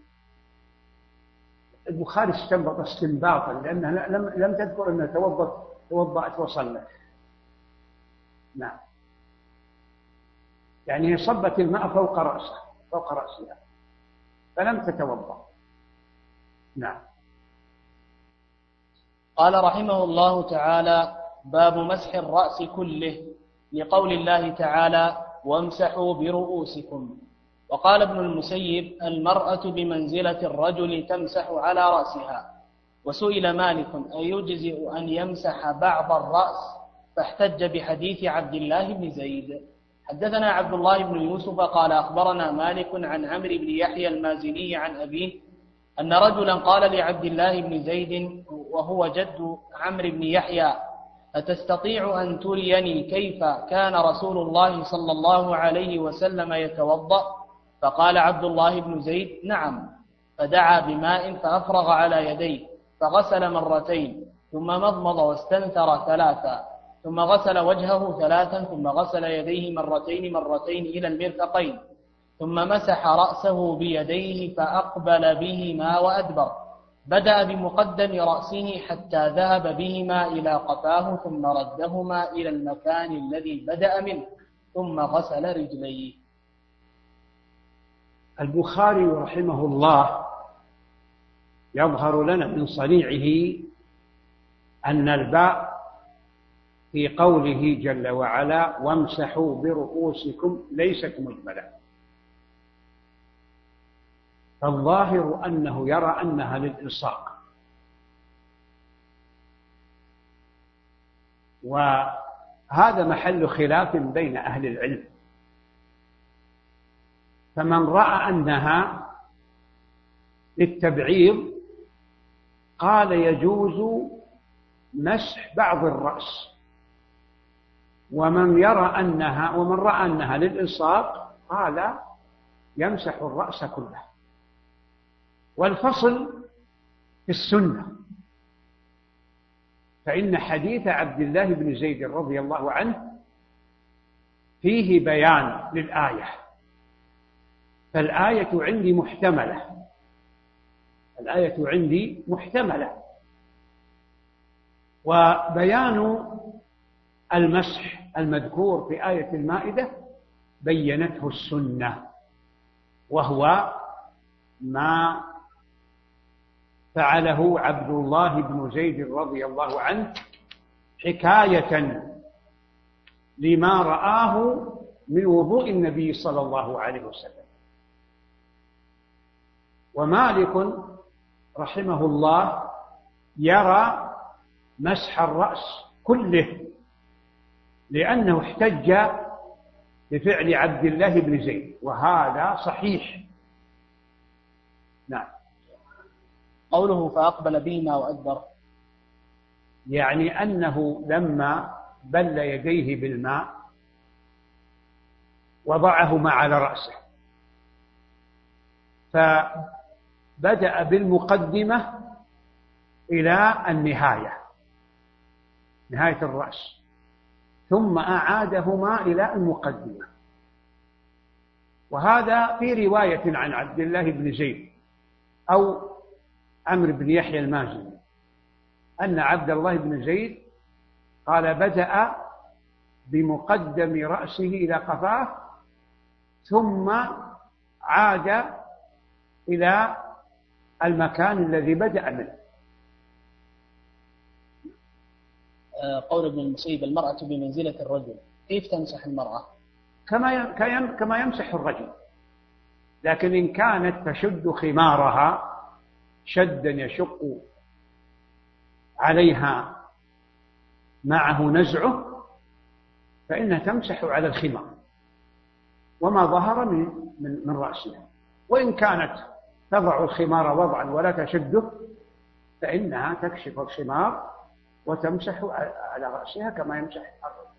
[SPEAKER 4] البخاري استنبط استنباطا، لأنها لم تذكر أنها توضأت وصلت. نعم، يعني هي صبت الماء فوق رأسها فلم تتوضأ. نعم.
[SPEAKER 2] قال رحمه الله تعالى: باب مسح الرأس كله، لقول الله تعالى: وامسحوا برؤوسكم. وقال ابن المسيب: المرأة بمنزلة الرجل تمسح على رأسها. وسئل مالك: أيجزئ أن يمسح بعض الرأس؟ فاحتج بحديث عبد الله بن زيد. حدثنا عبد الله بن يوسف قال أخبرنا مالك عن عمرو بن يحيى المازني عن أبيه أن رجلا قال لعبد الله بن زيد وهو جد عمرو بن يحيى: أتستطيع أن تريني كيف كان رسول الله صلى الله عليه وسلم يتوضأ؟ فقال عبد الله بن زيد: نعم. فدعا بماء فأفرغ على يديه فغسل مرتين، ثم مضمض واستنثر ثلاثا، ثم غسل وجهه ثلاثا، ثم غسل يديه مرتين إلى المرفقين، ثم مسح رأسه بيديه فأقبل بهما وأدبر، بدأ بمقدم رأسه حتى ذهب بهما إلى قفاه، ثم ردهما إلى المكان الذي بدأ منه، ثم غسل رجليه.
[SPEAKER 4] البخاري رحمه الله يظهر لنا من صنيعه أن الباء في قوله جل وعلا: وامسحوا برؤوسكم ليست مجملة، فالظاهر أنه يرى أنها للإلصاق، وهذا محل خلاف بين أهل العلم. فمن رأى أنها للتبعيض قال يجوز مسح بعض الرأس، ومن رأى أنها للإلصاق قال يمسح الرأس كله. والفصل في السنة، فإن حديث عبد الله بن زيد رضي الله عنه فيه بيان للآية، فالآية عندي محتملة، وبيان المسح المذكور في آية المائدة بينته السنة، وهو ما فعله عبد الله بن زيد رضي الله عنه حكاية لما رآه من وضوء النبي صلى الله عليه وسلم. ومالك رحمه الله يرى مسح الرأس كله، لأنه احتج بفعل عبد الله بن زيد، وهذا صحيح. نعم.
[SPEAKER 2] قوله فأقبل بهما وأدبر،
[SPEAKER 4] يعني أنه لما بل يديه بالماء وضعهما على رأسه، فبدأ بالمقدمة إلى النهاية، نهاية الرأس، ثم أعادهما إلى المقدمة. وهذا في رواية عن عبد الله بن زيد أو عمرو بن يحيى المازني أن عبد الله بن زيد قال بدأ بمقدم رأسه إلى قفاه، ثم عاد إلى المكان الذي بدأ منه.
[SPEAKER 2] قول ابن المسيب المرأة بمنزلة الرجل، كيف تمسح المرأة؟
[SPEAKER 4] كما يمسح الرجل، لكن إن كانت تشد خمارها شدا يشق عليها معه نزعه فإنها تمسح على الخمار وما ظهر من رأسها، وإن كانت تضع الخمار وضعا ولا تشده فإنها تكشف الخمار وتمسح على رأسها كما يمسح الرجل.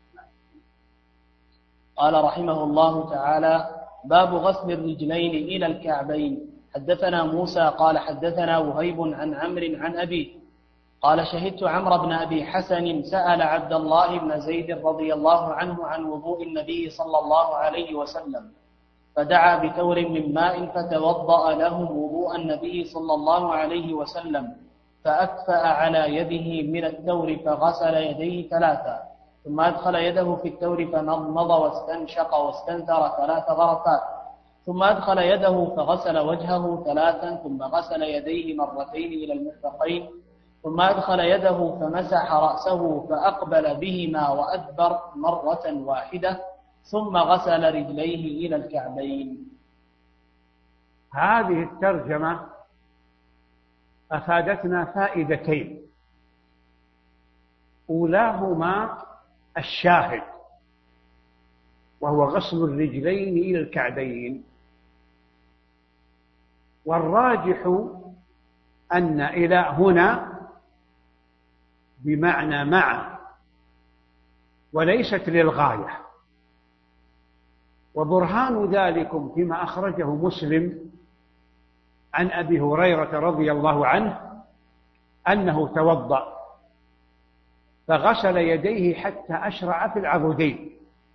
[SPEAKER 2] قال رحمه الله تعالى: باب غسل الرجلين إلى الكعبين. حدثنا موسى قال حدثنا وهيب عن عمرو عن أبيه قال: شهدت عمرو بن أبي حسن سأل عبد الله بن زيد رضي الله عنه عن وضوء النبي صلى الله عليه وسلم، فدعا بثور من ماء فتوضأ له وضوء النبي صلى الله عليه وسلم، فأكفأ على يده من الثور فغسل يديه 3، ثم أدخل يده في الثور فمضمض واستنشق واستنثر 3 غرفات، ثم أدخل يده فغسل وجهه 3، ثم غسل يديه مرتين إلى المرفقين، ثم أدخل يده فمسح رأسه فأقبل بهما وأدبر مرة واحدة، ثم غسل رجليه إلى الكعبين.
[SPEAKER 4] هذه الترجمة أفادتنا فائدتين، أولاهما الشاهد وهو غسل الرجلين إلى الكعبين، والراجح أن إلى هنا بمعنى مع وليست للغاية، وبرهان ذلكم فيما أخرجه مسلم عن أبي هريرة رضي الله عنه أنه توضأ فغسل يديه حتى أشرع في العضدين،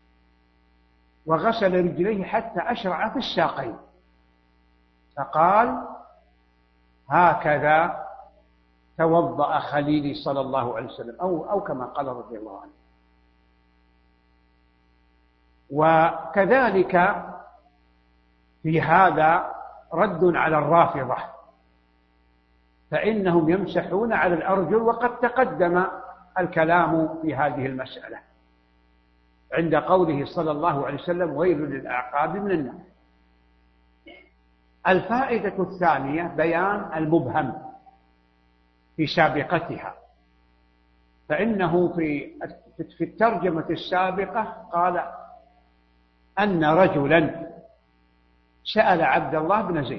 [SPEAKER 4] وغسل رجليه حتى أشرع في الساقين، فقال: هكذا توضأ خليلي صلى الله عليه وسلم، أو كما قال رضي الله عنه. وكذلك في هذا رد على الرافضة، فإنهم يمسحون على الأرجل، وقد تقدم الكلام في هذه المسألة عند قوله صلى الله عليه وسلم: ويل للأعقاب من النار. الفائدة الثانية بيان المبهم في سابقتها، فإنه في الترجمة السابقة قال أن رجلا سأل عبد الله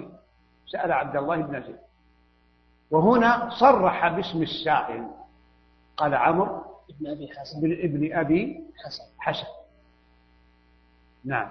[SPEAKER 4] بن زيد، وهنا صرح باسم السائل، قال عمرو ابن أبي حسن. نعم.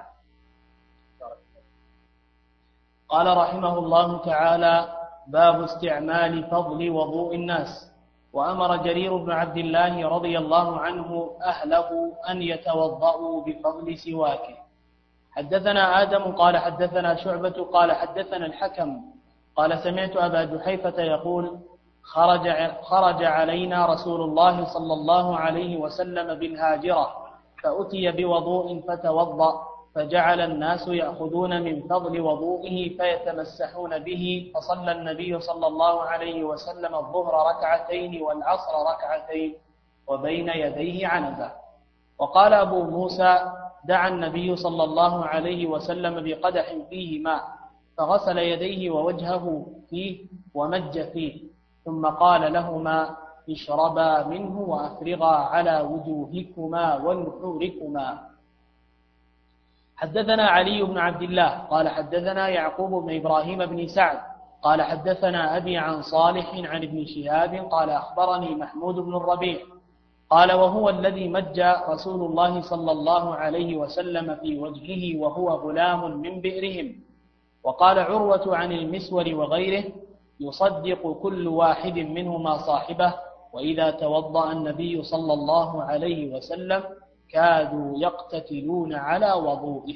[SPEAKER 2] قال رحمه الله تعالى: باب استعمال فضل وضوء الناس. وأمر جرير بن عبد الله رضي الله عنه أهله أن يتوضأوا بفضل سواكه. حدثنا آدم قال حدثنا شعبة قال حدثنا الحكم قال: سمعت أبا جحيفة يقول: خرج علينا رسول الله صلى الله عليه وسلم بالهاجرة، فأتي بوضوء فتوضأ، فجعل الناس يأخذون من فضل وضوئه فيتمسحون به، فصلى النبي صلى الله عليه وسلم الظهر 2 والعصر 2 وبين يديه عنزة. وقال أبو موسى: دعا النبي صلى الله عليه وسلم بقدح فيه ماء، فغسل يديه ووجهه فيه ومج فيه، ثم قال لهما: اشربا منه وأفرغا على وجوهكما ونحوركما. حدثنا علي بن عبد الله قال حدثنا يعقوب بن إبراهيم بن سعد قال حدثنا أبي عن صالح عن ابن شهاب قال: أخبرني محمود بن الربيع قال: وهو الذي مج رسول الله صلى الله عليه وسلم في وجهه وهو غلام من بئرهم. وقال عروة عن المسور وغيره: يصدق كل واحد منهما صاحبه، وإذا توضأ النبي صلى الله عليه وسلم كادوا يقتتلون على وضوئه.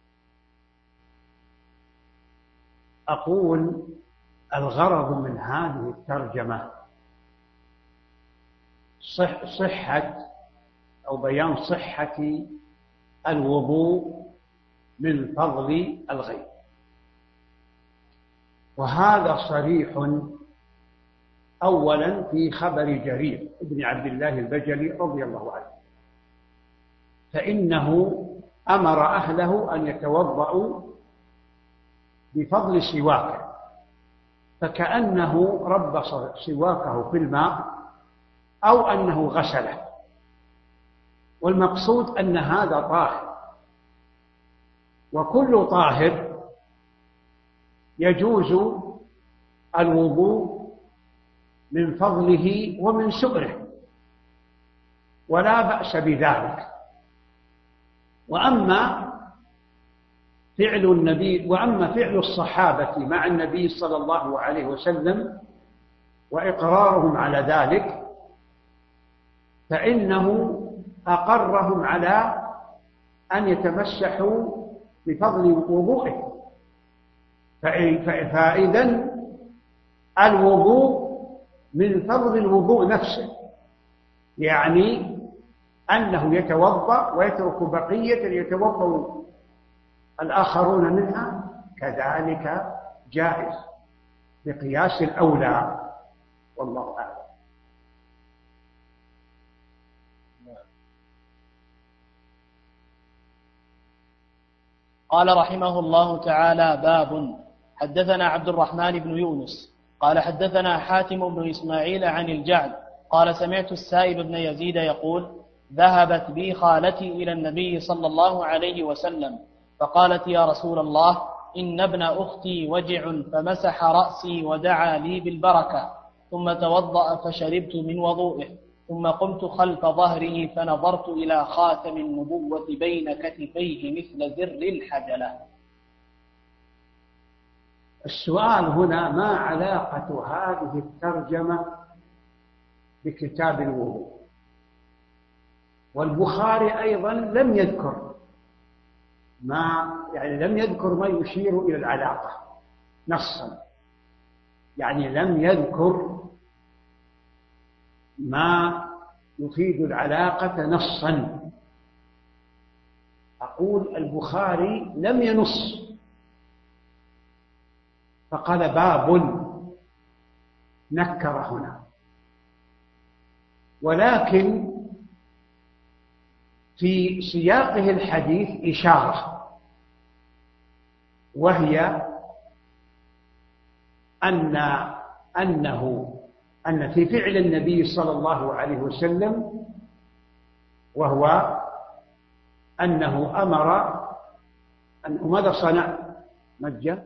[SPEAKER 4] أقول: الغرض من هذه الترجمة صحة أو بيان صحة الوضوء من فضل الغير، وهذا صريح أولا في خبر جرير بن عبد الله البجلي رضي الله عنه، فإنه أمر أهله أن يتوضأوا بفضل سواكه، فكأنه ربص سواكه في الماء أو أنه غسله، والمقصود أن هذا طاهر، وكل طاهر يجوز الوضوء من فضله ومن سؤره، ولا بأس بذلك. وأما فعل الصحابة مع النبي صلى الله عليه وسلم وإقرارهم على ذلك، فإنه أقرهم على أن يتمسحوا بفضل وضوئه، فإذا الوضوء من فضل الوضوء نفسه، يعني أنه يتوضأ ويترك بقية يتوضأ الآخرون منها، كذلك جائز بقياس الأولى، والله أعلم.
[SPEAKER 2] قال رحمه الله تعالى: باب. حدثنا عبد الرحمن بن يونس قال حدثنا حاتم بن إسماعيل عن الجعد قال سمعت السائب بن يزيد يقول: ذهبت بي خالتي إلى النبي صلى الله عليه وسلم فقالت: يا رسول الله، إن ابن أختي وجع، فمسح رأسي ودعا لي بالبركة، ثم توضأ فشربت من وضوئه، ثم قمت خلف ظهره فنظرت إلى خاتم النبوة بين كتفيه مثل زر الحجلة.
[SPEAKER 4] السؤال هنا: ما علاقة هذه الترجمة بكتاب الوضوء؟ والبخاري أيضا لم يذكر لم يذكر ما يشير إلى العلاقة نصا، يعني لم يذكر ما يفيد العلاقة نصا. أقول البخاري لم ينص، فقال باب، نكر هنا، ولكن في سياقه الحديث إشارة، وهي أن في فعل النبي صلى الله عليه وسلم، وهو أنه أمر أنه ماذا صنع؟ مجة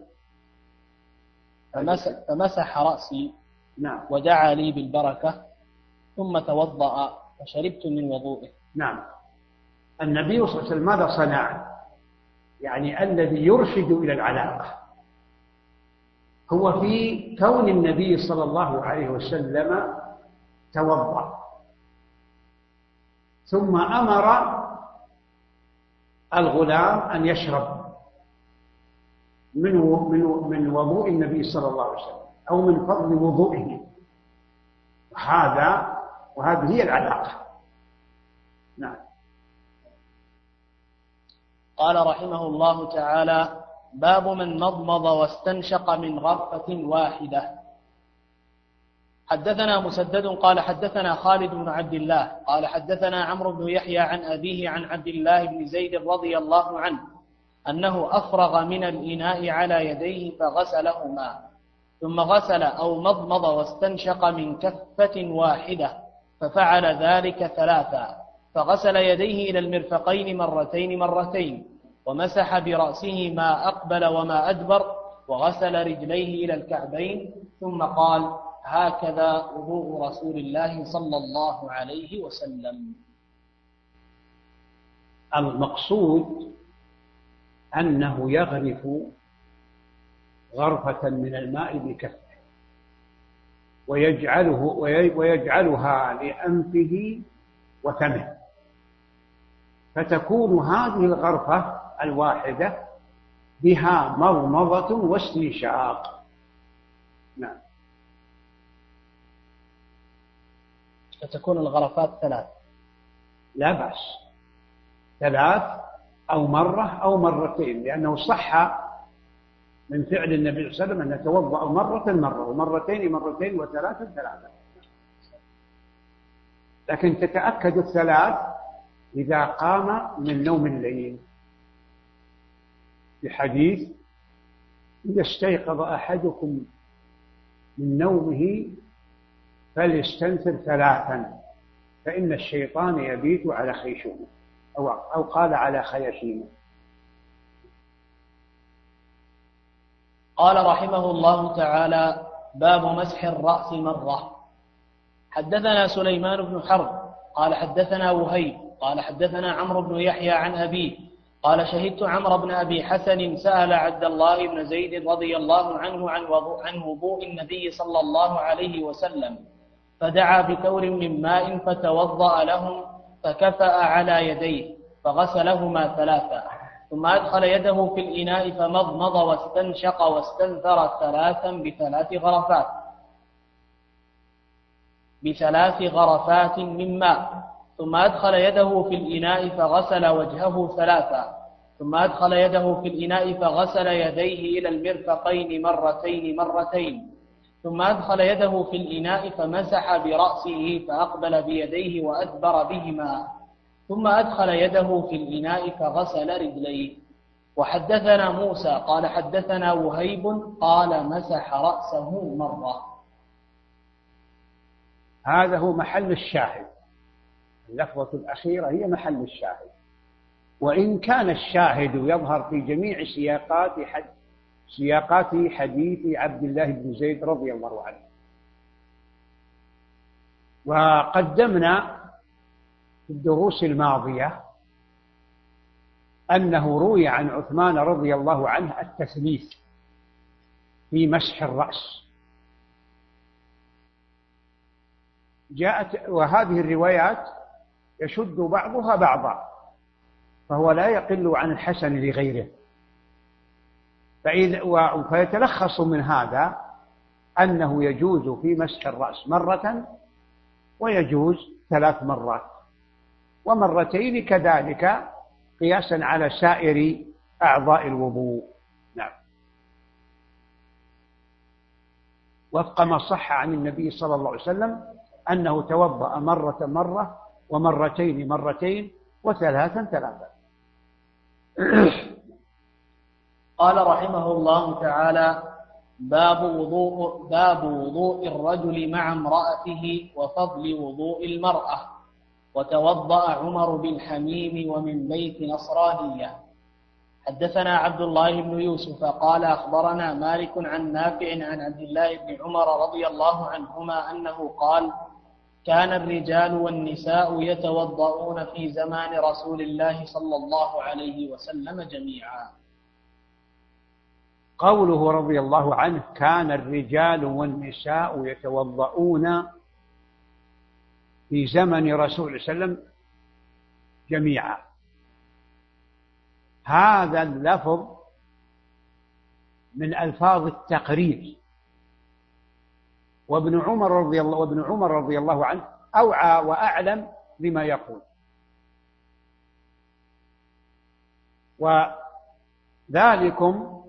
[SPEAKER 2] فمسح رأسي،
[SPEAKER 4] نعم،
[SPEAKER 2] ودعا لي بالبركة، ثم توضأ فشربت من وضوئه.
[SPEAKER 4] نعم، النبي صلى الله عليه وسلم ماذا صنع؟ يعني الذي يرشد إلى العلاقة هو في كون النبي صلى الله عليه وسلم توضأ، ثم أمر الغلام أن يشرب من وضوء النبي صلى الله عليه وسلم، أو من فضل وضوئه، وهذه هي العلاقة. نعم.
[SPEAKER 2] قال رحمه الله تعالى: باب من مضمض واستنشق من غرفة واحدة. حدثنا مسدد قال حدثنا خالد بن عبد الله قال حدثنا عمرو بن يحيى عن أبيه عن عبد الله بن زيد رضي الله عنه أنه أفرغ من الإناء على يديه فغسلهما، ثم غسل أو مضمض واستنشق من كفة واحدة، ففعل ذلك ثلاثا، فغسل يديه إلى المرفقين مرتين، ومسح برأسه ما أقبل وما أدبر، وغسل رجليه إلى الكعبين، ثم قال: هكذا وضوء رسول الله صلى الله عليه وسلم.
[SPEAKER 4] المقصود أنه يغرف غرفة من الماء بكفه ويجعلها لأنفه وفمه، فتكون هذه الغرفة الواحدة بها مضمضة واستنشاق. نعم.
[SPEAKER 2] فتكون الغرفات ثلاث،
[SPEAKER 4] لا بأس، 3 أو مرة أو مرتين، لأنه صح من فعل النبي صلى الله عليه وسلم أن يتوضأ مرة ومرتين مرتين وثلاثا ثلاثا، لكن تتأكد الثلاث إذا قام من نوم الليل، بحديث إذا استيقظ أحدكم من نومه فليستنثر ثلاثا فإن الشيطان يبيت على خيشومه، أو قال على خياشيمه.
[SPEAKER 2] قال رحمه الله تعالى: باب مسح الرأس مرة. حدثنا سليمان بن حرب قال حدثنا وهيب قال حدثنا عمرو بن يحيى عن أبيه قال: شهدت عمرو بن أبي حسن سأل عبد الله بن زيد رضي الله عنه عن وضوء النبي صلى الله عليه وسلم، فدعا بثور من ماء فتوضأ لهم، فكفأ على يديه فغسلهما ثلاثا، ثم أدخل يده في الإناء فمضمض واستنشق واستنثر ثلاثا بثلاث غرفات من ماء، ثم أدخل يده في الإناء فغسل وجهه ثلاثا، ثم أدخل يده في الإناء فغسل يديه إلى المرفقين مرتين، ثم أدخل يده في الإناء فمسح برأسه فأقبل بيديه وأدبر بهما، ثم أدخل يده في الإناء فغسل رجليه. وحدثنا موسى قال حدثنا وهيب قال مسح رأسه مرة.
[SPEAKER 4] هذا هو محل الشاهد، اللفظة الأخيرة هي محل الشاهد، وإن كان الشاهد يظهر في جميع سياقات حديث عبد الله بن زيد رضي الله عنه. وقدمنا في الدروس الماضية أنه روي عن عثمان رضي الله عنه التثليث في مسح الرأس، وهذه الروايات يشد بعضها بعضا، فهو لا يقل عن الحسن لغيره، فيتلخص من هذا أنه يجوز في مسح الرأس مرة، ويجوز 3 مرات، ومرتين كذلك قياسا على سائر أعضاء الوضوء. نعم، وفق ما صح عن النبي صلى الله عليه وسلم أنه توضأ مرة ومرتين وثلاثا.
[SPEAKER 2] قال رحمه الله تعالى: باب وضوء الرجل مع امرأته وفضل وضوء المرأة. وتوضأ عمر بالحميم ومن بيت نصرانية. حدثنا عبد الله بن يوسف قال أخبرنا مالك عن نافع عن عبد الله بن عمر رضي الله عنهما أنه قال: كان الرجال والنساء يتوضؤون في زمان رسول الله صلى الله عليه وسلم جميعا.
[SPEAKER 4] قوله رضي الله عنه كان الرجال والنساء يتوضؤون في زمن رسول الله صلى الله عليه وسلم جميعا، هذا اللفظ من ألفاظ التقرير، وابن عمر رضي الله عنه أوعى وأعلم بما يقول، وذلكم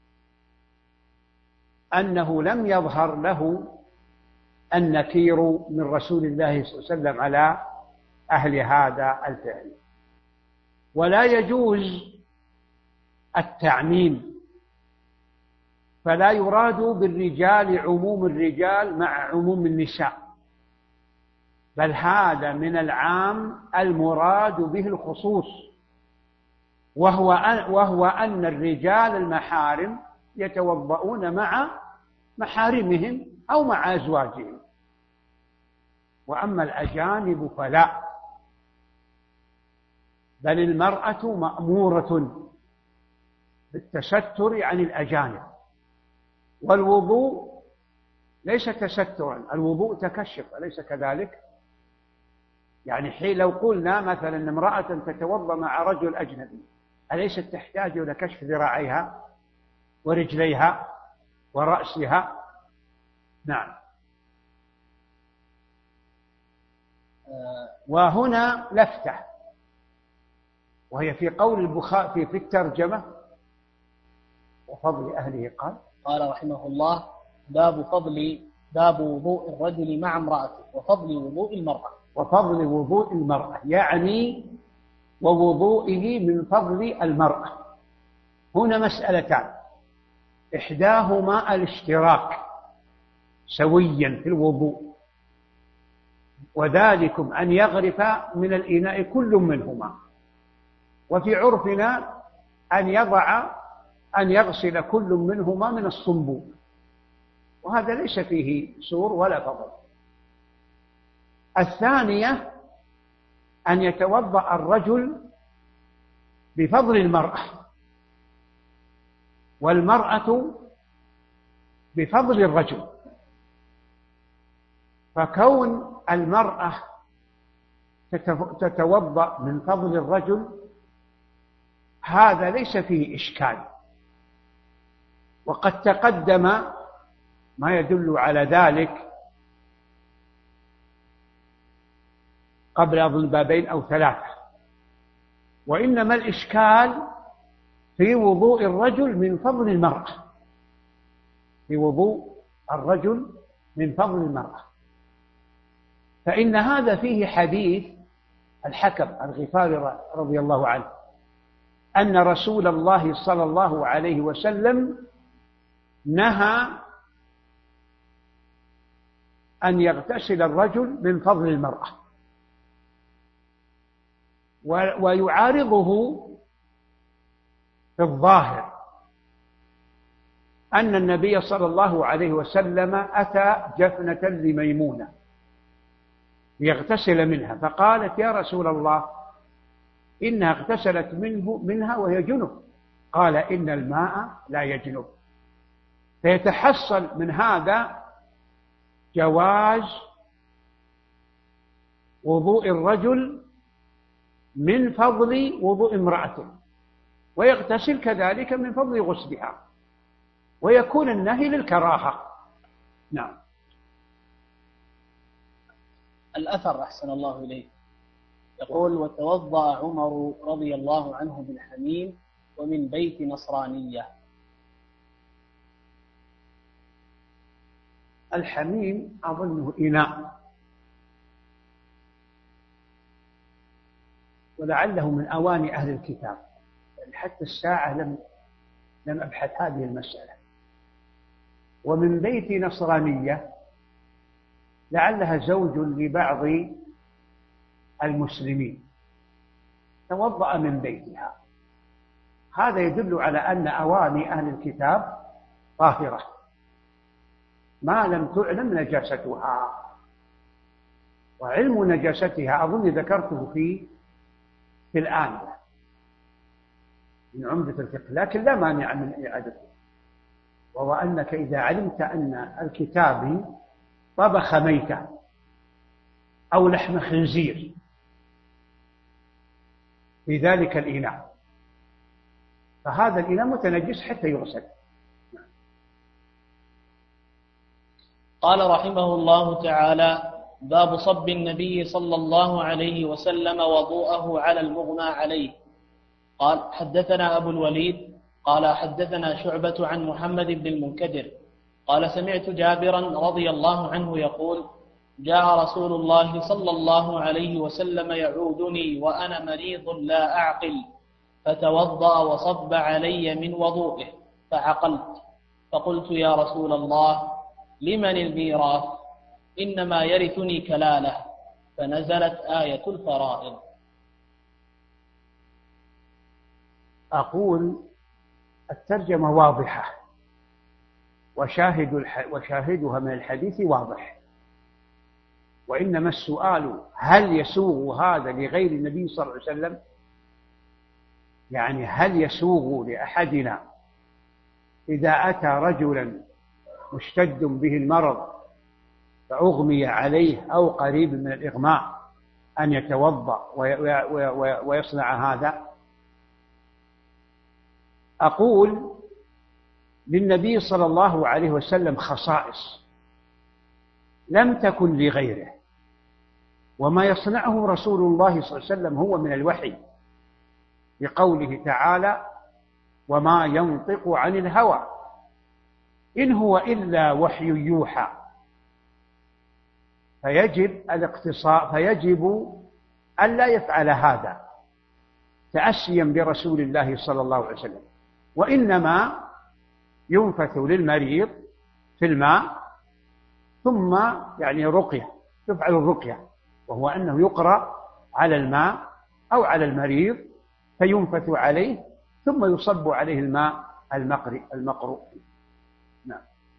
[SPEAKER 4] أنه لم يظهر له النكير من رسول الله صلى الله عليه وسلم على أهل هذا الفعل، ولا يجوز التعميم، فلا يراد بالرجال عموم الرجال مع عموم النساء، بل هذا من العام المراد به الخصوص، وهو أن الرجال المحارم يتوضؤون مع محارمهم أو مع أزواجهم، وأما الأجانب فلا، بل المرأة مأمورة بالتستر عن الأجانب، والوضوء ليس تسترا، الوضوء تكشف، أليس كذلك؟ يعني حين لو قلنا مثلا امرأة تتوضأ مع رجل أجنبي، أليست تحتاج إلى كشف ذراعيها ورجليها ورأسها؟ نعم. وهنا لفتة، وهي في قول البخاري في الترجمة: وفضل أهله
[SPEAKER 2] قال رحمه الله: باب وضوء الرجل مع امرأته وفضل وضوء المرأة.
[SPEAKER 4] وفضل وضوء المرأة يعني ووضوئه من فضل المرأة. هنا مسألتان، إحداهما الاشتراك سويا في الوضوء، وذلكم أن يغرف من الإناء كل منهما، وفي عرفنا أن يغسل كل منهما من الصنبور، وهذا ليس فيه سور ولا فضل. الثانية أن يتوضأ الرجل بفضل المرأة، والمرأة بفضل الرجل، فكون المرأة تتوضأ من فضل الرجل هذا ليس فيه إشكال، وقد تقدم ما يدل على ذلك قبل أظن بابين أو 3. وإنما الإشكال في وضوء الرجل من فضل المرأة، في وضوء الرجل من فضل المرأة، فإن هذا فيه حديث الحكم الغفاري رضي الله عنه أن رسول الله صلى الله عليه وسلم نهى أن يغتسل الرجل من فضل المرأة، ويعارضه في الظاهر أن النبي صلى الله عليه وسلم أتى جفنة لميمونة ليغتسل منها، فقالت: يا رسول الله إنها اغتسلت منها وهي جنب. قال: إن الماء لا يجنب. فيتحصل من هذا جواز وضوء الرجل من فضل وضوء امرأته، ويغتسل كذلك من فضل غسلها، ويكون النهي للكراهة. نعم.
[SPEAKER 2] الأثر أحسن الله إليه يقول: وتوضأ عمر رضي الله عنه بالحميم ومن بيت نصرانية.
[SPEAKER 4] الحميم أظنه إناء، ولعله من أواني أهل الكتاب، حتى الساعة لم أبحث هذه المسألة. ومن بيت نصرانية لعلها زوج لبعض المسلمين توضأ من بيتها، هذا يدل على أن أواني أهل الكتاب طاهرة ما لم تعلم نجاستها، وعلم نجاستها أظن ذكرته في الآية من عمدة الفقه، لكن لا مانع من إعادته، وهو أنك إذا علمت أن الكتابي طبخ ميتة أو لحم خنزير في ذلك الإناء، فهذا الإناء متنجس حتى يغسل.
[SPEAKER 2] قال رحمه الله تعالى: باب صب النبي صلى الله عليه وسلم وضوءه على المغمى عليه. قال: حدثنا أبو الوليد قال: حدثنا شعبة عن محمد بن المنكدر قال: سمعت جابرا رضي الله عنه يقول: جاء رسول الله صلى الله عليه وسلم يعودني وأنا مريض لا أعقل، فتوضأ وصب علي من وضوئه فعقلت، فقلت: يا رسول الله، لمن الميراث؟ إنما يرثني كلالة. فنزلت آية الفرائض.
[SPEAKER 4] أقول الترجمة واضحة، وشاهدها من الحديث واضح، وإنما السؤال: هل يسوغ هذا لغير النبي صلى الله عليه وسلم؟ يعني هل يسوغ لأحدنا إذا أتى رجلا مشتد به المرض فأغمي عليه أو قريب من الإغماء أن يتوضأ ويصنع هذا؟ أقول للنبي صلى الله عليه وسلم خصائص لم تكن لغيره، وما يصنعه رسول الله صلى الله عليه وسلم هو من الوحي، بقوله تعالى: وما ينطق عن الهوى إن هو إلا وحي يوحى. فيجب ألا يفعل هذا تأسيا برسول الله صلى الله عليه وسلم، وإنما ينفث للمريض في الماء، ثم رقية، تفعل الرقية، وهو أنه يقرأ على الماء أو على المريض فينفث عليه ثم يصب عليه الماء المقروء. نعم.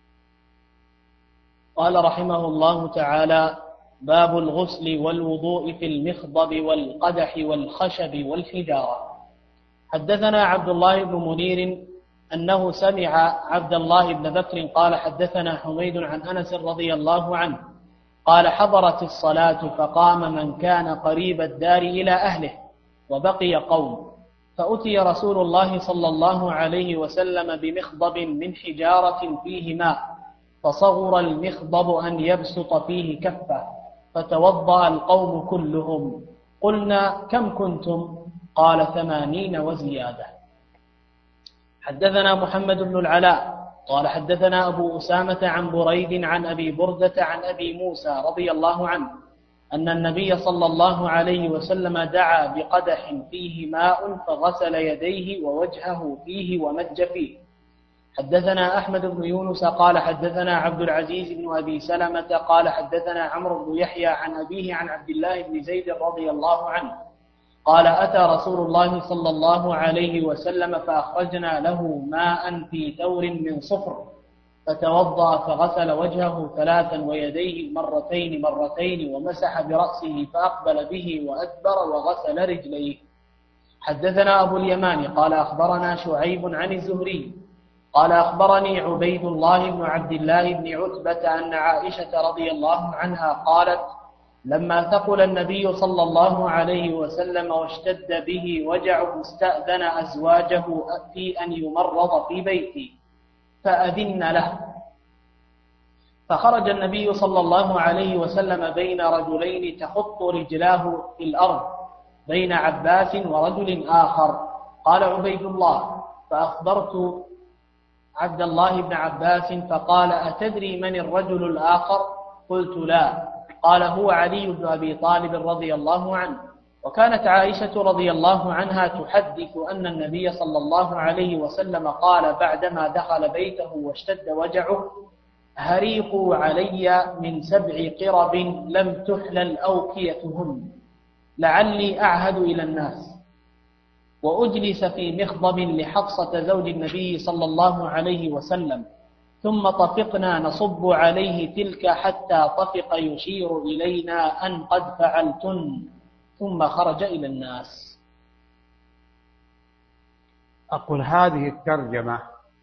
[SPEAKER 2] قال رحمه الله تعالى: باب الغسل والوضوء في المخضب والقدح والخشب والحجارة. حدثنا عبد الله بن منير أنه سمع عبد الله بن بكر قال حدثنا حميد عن أنس رضي الله عنه قال: حضرت الصلاة فقام من كان قريب الدار إلى أهله وبقي قوم، فأتي رسول الله صلى الله عليه وسلم بمخضب من حجارة فيه ماء، فصغر المخضب أن يبسط فيه كفه، فتوضأ القوم كلهم. قلنا: كم كنتم؟ قال: 80 وزيادة. حدثنا محمد بن العلاء قال حدثنا أبو أسامة عن بريد عن أبي بردة عن أبي موسى رضي الله عنه أن النبي صلى الله عليه وسلم دعا بقدح فيه ماء فغسل يديه ووجهه فيه ومج فيه. حدثنا أحمد بن يونس قال حدثنا عبد العزيز بن أبي سلمة قال حدثنا عمرو بن يحيى عن أبيه عن عبد الله بن زيد رضي الله عنه قال: أتى رسول الله صلى الله عليه وسلم فأخرجنا له ماء في تور من صفر، فتوضأ فغسل وجهه 3 ويديه مرتين ومسح برأسه فأقبل به وأدبر وغسل رجليه. حدثنا أبو اليمان قال أخبرنا شعيب عن الزهري قال أخبرني عبيد الله بن عبد الله بن عتبة أن عائشة رضي الله عنها قالت: لما ثقل النبي صلى الله عليه وسلم واشتد به وجعه استأذن أزواجه في أن يمرض في بيتي فأذن له، فخرج النبي صلى الله عليه وسلم بين رجلين تخط رجلاه في الأرض بين عباس ورجل آخر. قال عبيد الله: فأخبرت عبد الله بن عباس فقال: أتدري من الرجل الآخر؟ قلت: لا. قال: هو علي بن أبي طالب رضي الله عنه. وكانت عائشة رضي الله عنها تحدث أن النبي صلى الله عليه وسلم قال بعدما دخل بيته واشتد وجعه: هريقوا علي من 7 قرب لم تحلل أوكيتهن لعلي أعهد إلى الناس. وأجلس في مخضب لحفصة زوج النبي صلى الله عليه وسلم، ثم طفقنا نصب عليه تلك حتى طفق يشير إلينا أن قد فعلتن، ثم خرج إلى الناس.
[SPEAKER 4] أقول هذه الترجمة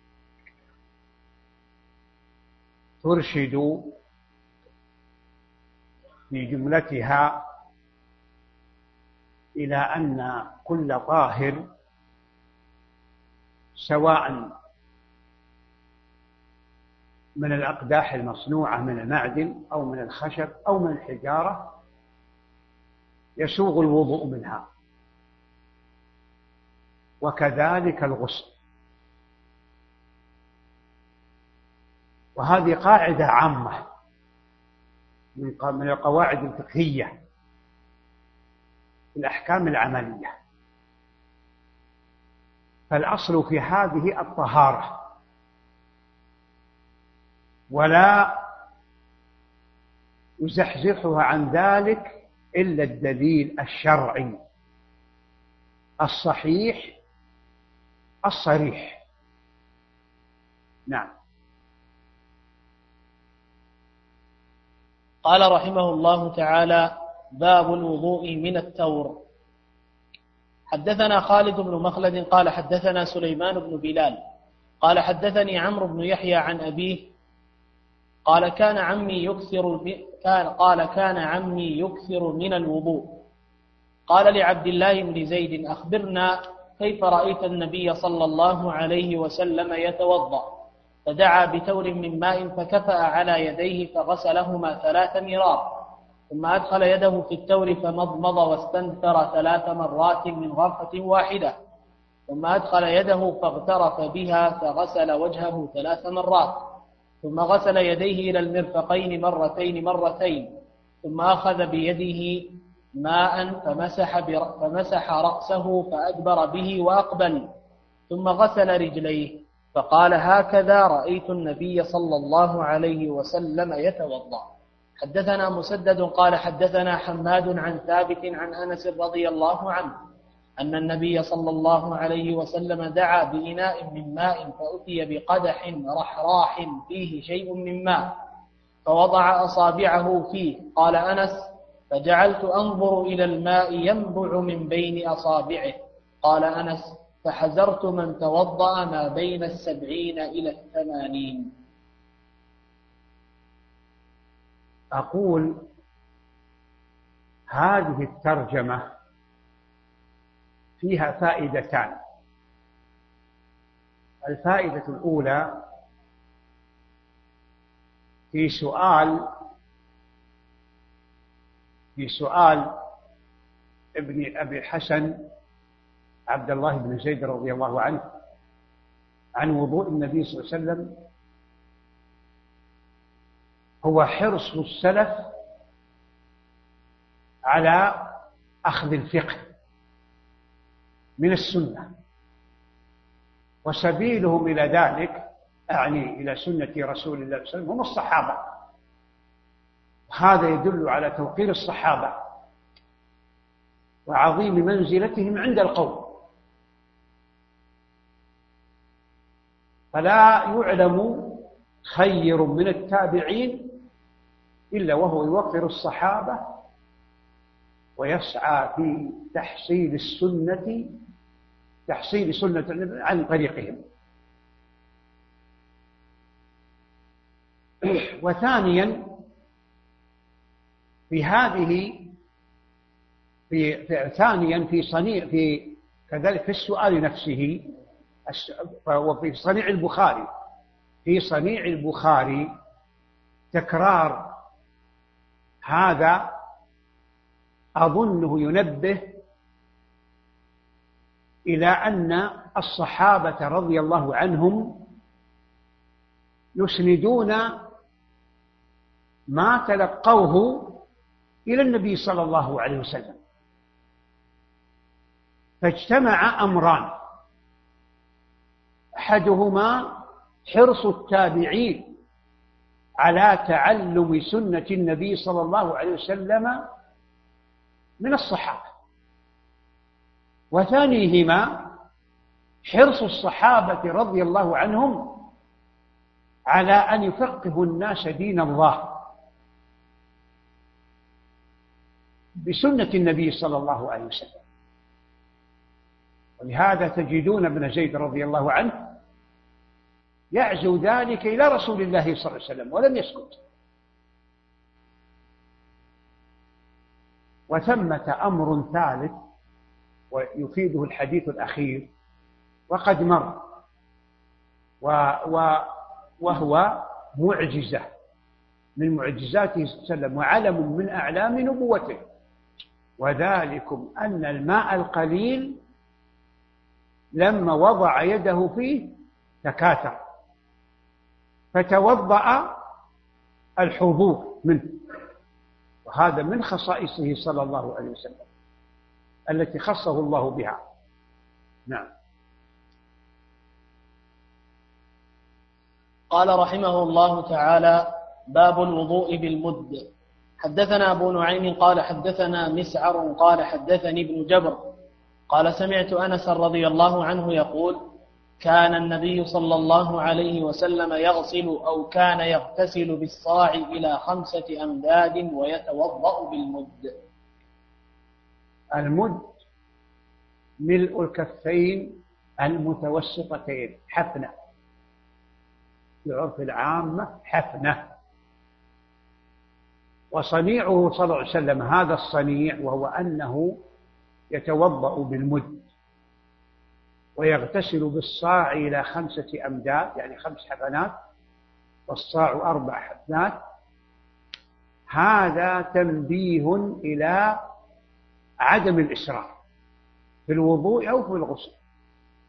[SPEAKER 4] ترشد في جملتها إلى أن كل طاهر سواء من الأقداح المصنوعة من المعدن أو من الخشب أو من الحجارة يسوغ الوضوء منها، وكذلك الغسل. وهذه قاعدة عامة من القواعد الفقهية في الأحكام العملية. فالأصل في هذه الطهارة، ولا يزحزحها عن ذلك إلا الدليل الشرعي الصحيح الصريح. نعم.
[SPEAKER 2] قال رحمه الله تعالى: باب الوضوء من التور. حدثنا خالد بن مخلد قال حدثنا سليمان بن بلال قال حدثني عمرو بن يحيى عن أبيه قال كان عمي يكثر من الوضوء. قال لعبد الله بن زيد: أخبرنا كيف رأيت النبي صلى الله عليه وسلم يتوضأ؟ فدعا بتور من ماء فكفأ على يديه فغسلهما 3 مرار، ثم أدخل يده في التور فمضمض واستنثر 3 مرات من غرفة واحدة، ثم أدخل يده فاغترف بها فغسل وجهه 3 مرات، ثم غسل يديه إلى المرفقين مرتين، ثم أخذ بيده ماء فمسح رأسه فأدبر به وأقبل، ثم غسل رجليه، فقال: هكذا رأيت النبي صلى الله عليه وسلم يتوضأ. حدثنا مسدد قال حدثنا حماد عن ثابت عن أنس رضي الله عنه أن النبي صلى الله عليه وسلم دعا بإناء من ماء فأتي بقدح رحراح فيه شيء من ماء فوضع أصابعه فيه. قال أنس: فجعلت أنظر إلى الماء ينبع من بين أصابعه. قال أنس: فحذرت من توضأ ما بين 70 إلى 80.
[SPEAKER 4] أقول هذه الترجمة فيها فائدتان. الفائدة الأولى في سؤال ابن أبي الحسن عبد الله بن زيد رضي الله عنه عن وضوء النبي صلى الله عليه وسلم، هو حرص السلف على أخذ الفقه من السنة، وسبيلهم إلى ذلك أعني إلى سنة رسول الله صلى الله عليه وسلم هم الصحابة، وهذا يدل على توقير الصحابة وعظيم منزلتهم عند القوم. فلا يعلم خير من التابعين إلا وهو يوقر الصحابة ويسعى في تحصيل سنة عن طريقهم. وثانيا كذلك في السؤال نفسه، وفي صنيع البخاري تكرار هذا أظنه ينبه إلى أن الصحابة رضي الله عنهم يسندون ما تلقوه إلى النبي صلى الله عليه وسلم، فاجتمع أمران: أحدهما حرص التابعين على تعلم سنة النبي صلى الله عليه وسلم من الصحابة، وثانيهما حرص الصحابة رضي الله عنهم على أن يفقهوا الناس دين الله بسنة النبي صلى الله عليه وسلم. ولهذا تجدون ابن زيد رضي الله عنه يعزو ذلك إلى رسول الله صلى الله عليه وسلم ولم يسكت. وثمة أمر ثالث ويفيده الحديث الأخير وقد مر، وهو معجزة من معجزاته صلى الله عليه وسلم وعلم من أعلام نبوته، وذلكم أن الماء القليل لما وضع يده فيه تكاثر فتوضأ الحضور منه، وهذا من خصائصه صلى الله عليه وسلم التي خصه الله بها. نعم.
[SPEAKER 2] قال رحمه الله تعالى: باب الوضوء بالمد. حدثنا أبو نعيم قال حدثنا مسعر قال حدثني ابن جبر قال سمعت أنس رضي الله عنه يقول: كان النبي صلى الله عليه وسلم يغسل أو كان يغتسل بالصاع إلى 5 أمداد ويتوضأ بالمد.
[SPEAKER 4] المد ملء الكفين المتوسطتين، حفنة في عرف العامة، حفنة. وصنيعه صلى الله عليه وسلم هذا الصنيع، وهو أنه يتوضأ بالمد ويغتسل بالصاع إلى 5 أمداد، يعني 5 حفنات، والصاع 4 حفنات. هذا تنبيه إلى عدم الإسراف في الوضوء أو في الغسل،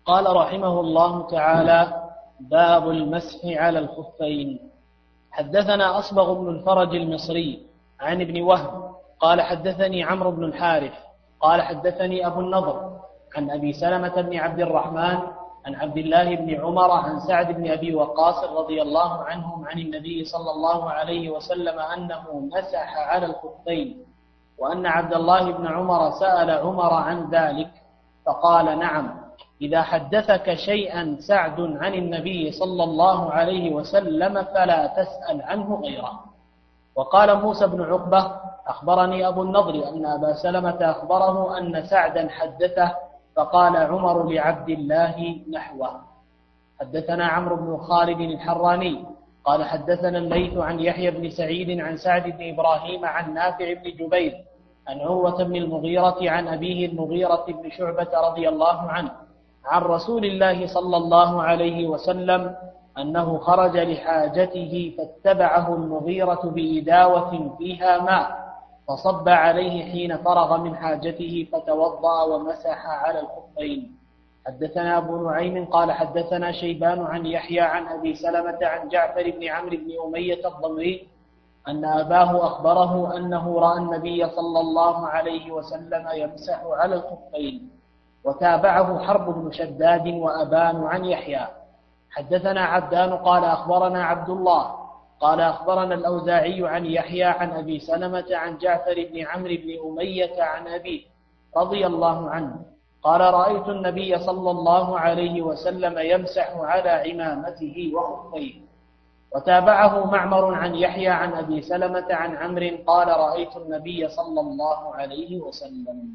[SPEAKER 2] قال رحمه الله تعالى: باب المسح على الخفين. حدثنا أصبغ بن الفرج المصري عن ابن وهب قال حدثني عمرو بن الحارث قال حدثني أبو النضر عن أبي سلمة بن عبد الرحمن عن عبد الله بن عمر عن سعد بن أبي وقاص رضي الله عنهم عن النبي صلى الله عليه وسلم أنه مسح على الخفين، وأن عبد الله بن عمر سأل عمر عن ذلك فقال: نعم، إذا حدثك شيئا سعد عن النبي صلى الله عليه وسلم فلا تسأل عنه غيره. وقال موسى بن عقبة: أخبرني أبو النضر أن أبا سلمة أخبره أن سعدا حدثه، فقال عمر لعبد الله نحوه. حدثنا عمرو بن خالد الحراني قال حدثنا الليث عن يحيى بن سعيد عن سعد بن إبراهيم عن نافع بن جبير عن عروة بن المغيرة عن أبيه المغيرة بن شعبة رضي الله عنه عن رسول الله صلى الله عليه وسلم أنه خرج لحاجته فاتبعه المغيرة بإداوة فيها ماء فصب عليه حين فرغ من حاجته فتوضأ ومسح على الخفين. حدثنا أبو نعيم قال حدثنا شيبان عن يحيى عن أبي سلمة عن جعفر بن عمرو بن أمية الضمري أن أباه أخبره أنه رأى النبي صلى الله عليه وسلم يمسح على الخفين. وتابعه حرب بن شداد وأبان عن يحيى. حدثنا عبدان قال أخبرنا عبد الله قال أخبرنا الأوزاعي عن يحيى عن أبي سلمة عن جعفر بن عمرو بن أمية عن أبيه رضي الله عنه قال: رأيت النبي صلى الله عليه وسلم يمسح على عمامته وخفيه. وتابعه معمر عن يحيى عن أبي سلمة عن عمرو قال: رأيت النبي صلى الله عليه وسلم.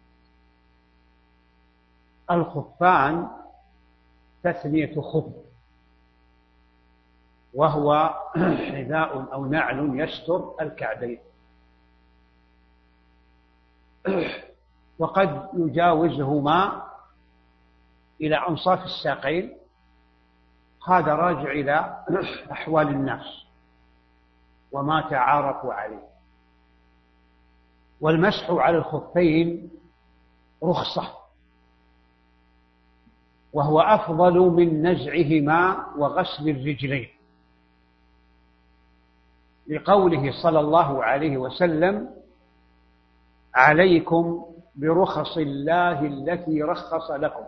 [SPEAKER 4] الخفان تثنية خف، وهو حذاء أو نعل يستر الكعبين، وقد يجاوزهما إلى أنصاف الساقين. هذا راجع إلى أحوال الناس وما تعارفوا عليه. والمسح على الخفين رخصة، وهو أفضل من نزعهما وغسل الرجلين، لقوله صلى الله عليه وسلم: عليكم برخص الله التي رخص لكم،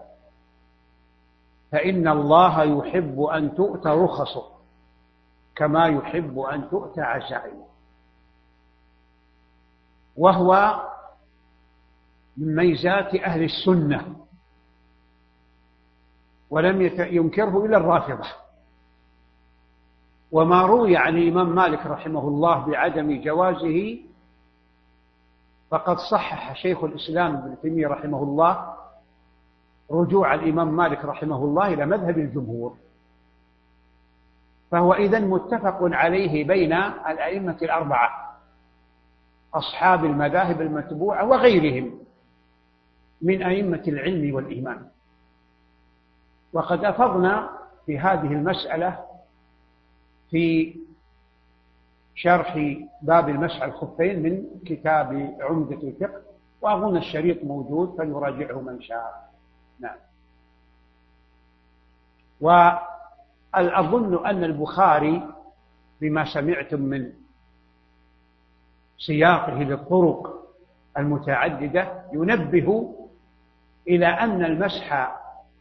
[SPEAKER 4] فإن الله يحب أن تؤتى رخصه كما يحب أن تؤتى عزائمه. وهو من ميزات أهل السنة، ولم ينكره إلا الرافضة. وما روي عن الإمام مالك رحمه الله بعدم جوازه فقد صحح شيخ الإسلام ابن تيمية رحمه الله رجوع الإمام مالك رحمه الله إلى مذهب الجمهور، فهو إذن متفق عليه بين الأئمة الأربعة أصحاب المذاهب المتبوعة وغيرهم من أئمة العلم والإيمان. وقد أفضنا في هذه المسألة في شرح باب المسح على الخفين من كتاب عمدة الفقه، وأظن الشريط موجود فليراجعه من شاء. نعم. وأظن أن البخاري بما سمعتم من سياقه للطرق المتعددة ينبه إلى أن المسح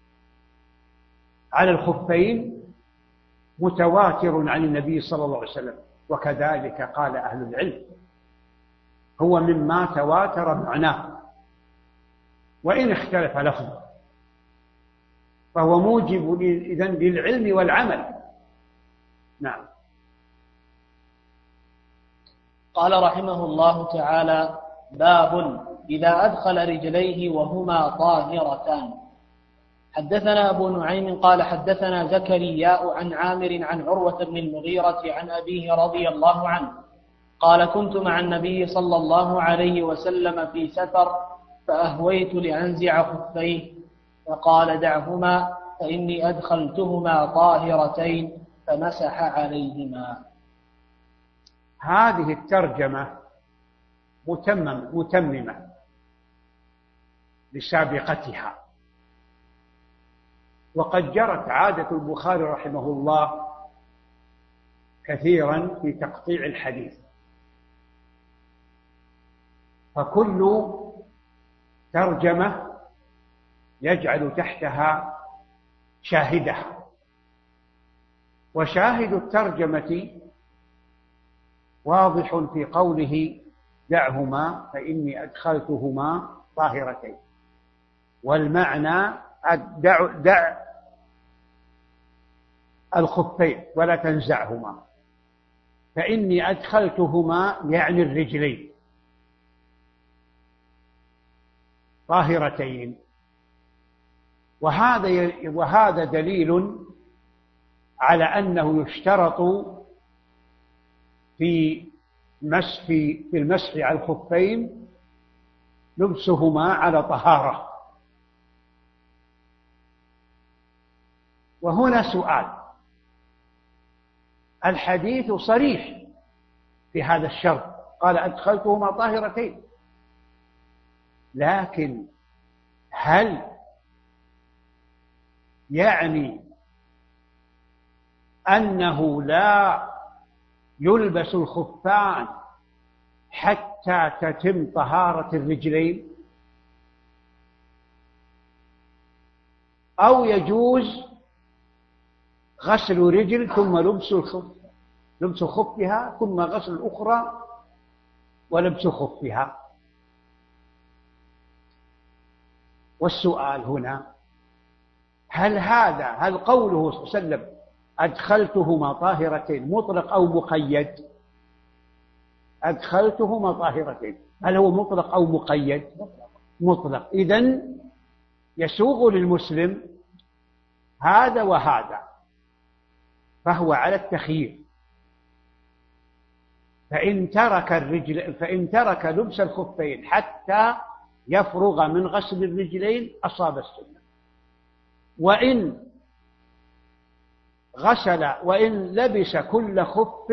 [SPEAKER 4] على الخفين متواتر عن النبي صلى الله عليه وسلم، وكذلك قال أهل العلم هو مما تواتر معناه، وإن اختلف لفظه، فهو موجب إذن للعلم والعمل. نعم.
[SPEAKER 2] قال رحمه الله تعالى: باب إذا أدخل رجليه وهما طاهرتان. حدثنا أبو نعيم قال حدثنا زكرياء عن عامر عن عروة بن المغيرة عن أبيه رضي الله عنه قال: كنت مع النبي صلى الله عليه وسلم في سفر فأهويت لأنزع خفيه فقال: دعهما فإني أدخلتهما طاهرتين، فمسح عليهما.
[SPEAKER 4] هذه الترجمة متممة لسابقتها، وقد جرت عادة البخاري رحمه الله كثيرا في تقطيع الحديث، فكل ترجمة يجعل تحتها شاهدها، وشاهد الترجمة واضح في قوله دعهما فإني أدخلتهما طاهرتين، والمعنى دع الخفين ولا تنزعهما، فإني أدخلتهما يعني الرجلين طاهرتين. وهذا دليل على أنه يشترط في المسح على الخفين لبسهما على طهارة. وهنا سؤال: الحديث صريح في هذا الشرط، قال أدخلتهما طاهرتين، لكن هل يعني أنه لا يلبس الخفان حتى تتم طهارة الرجلين، أو يجوز غسل رجل ثم لبس خفها ثم غسل الأخرى ولبس خفها؟ والسؤال هنا: هل قوله صلى الله عليه وسلم أدخلتهما طاهرتين مطلق أو مقيد؟ أدخلتهما طاهرتين، هل هو مطلق أو مقيد؟ مطلق. إذن يسوغ للمسلم هذا وهذا، فهو على التخيير. فإن ترك لبس الخفين حتى يفرغ من غسل الرجلين أصاب السنة، وإن لبس كل خف،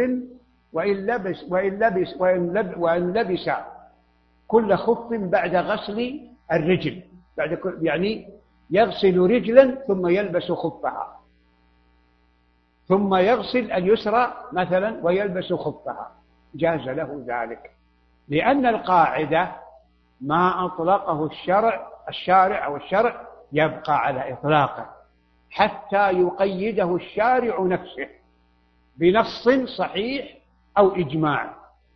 [SPEAKER 4] وإن لبس كل خف بعد غسل الرجل، يعني يغسل رجلا ثم يلبس خفها، ثم يغسل اليسرى مثلا ويلبس خفها، جاز له ذلك، لأن القاعدة ما أطلقه الشارع يبقى على إطلاقه حتى يقيده الشارع نفسه بنص صحيح أو إجماع.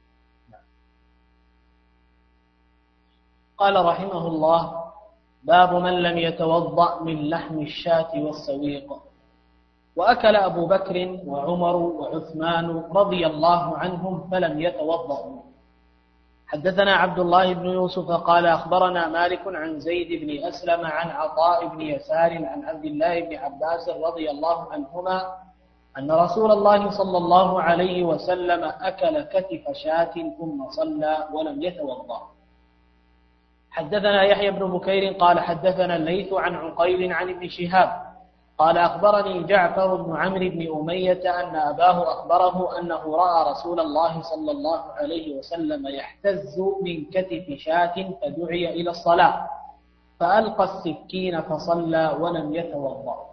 [SPEAKER 2] قال رحمه الله: باب من لم يتوضأ من لحم الشاة والسويق. وأكل أبو بكر وعمر وعثمان رضي الله عنهم فلم يتوضأوا. حدثنا عبد الله بن يوسف قال أخبرنا مالك عن زيد بن أسلم عن عطاء بن يسار عن عبد الله بن عباس رضي الله عنهما أن رسول الله صلى الله عليه وسلم أكل كتف شاة ثم صلى ولم يتوضأ. حدثنا يحيى بن بكير قال حدثنا الليث عن عقيل عن ابن شهاب قال أخبرني جعفر بن عمرو بن أمية أن أباه أخبره أنه رأى رسول الله صلى الله عليه وسلم يحتز من كتف شاة فدعي إلى الصلاة فألقى السكين فصلى ولم يتوضأ.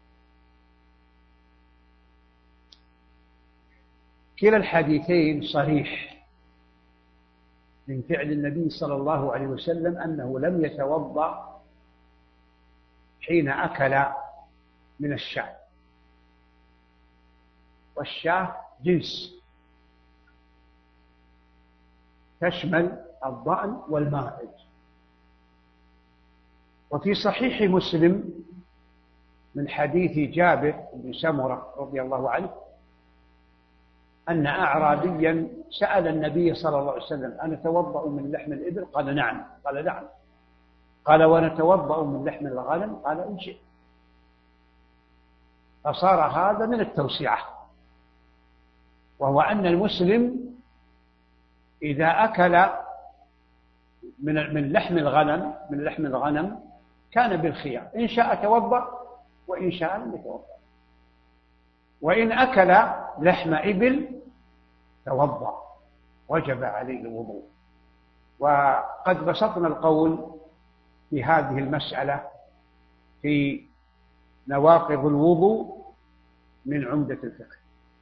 [SPEAKER 4] كلا الحديثين صريح من فعل النبي صلى الله عليه وسلم أنه لم يتوضأ حين أكل من الشاة، والشاة جنس تشمل الضأن والماعز. وفي صحيح مسلم من حديث جابر بن سمرة رضي الله عنه أن أعرابيا سأل النبي صلى الله عليه وسلم: أنتوضأ من لحم الإبل؟ قال: نعم. قال: نعم. قال: ونتوضأ من لحم الغنم؟ قال: إن شئت. فصار هذا من التوسعة، وهو أن المسلم إذا أكل من لحم الغنم كان بالخيار، إن شاء توضأ وإن شاء لم يتوضأ. وإن أكل لحم إبل توضأ، وجب عليه الوضوء. وقد بسطنا القول في هذه المسألة في نواقض الوضوء من عمدة الفقه.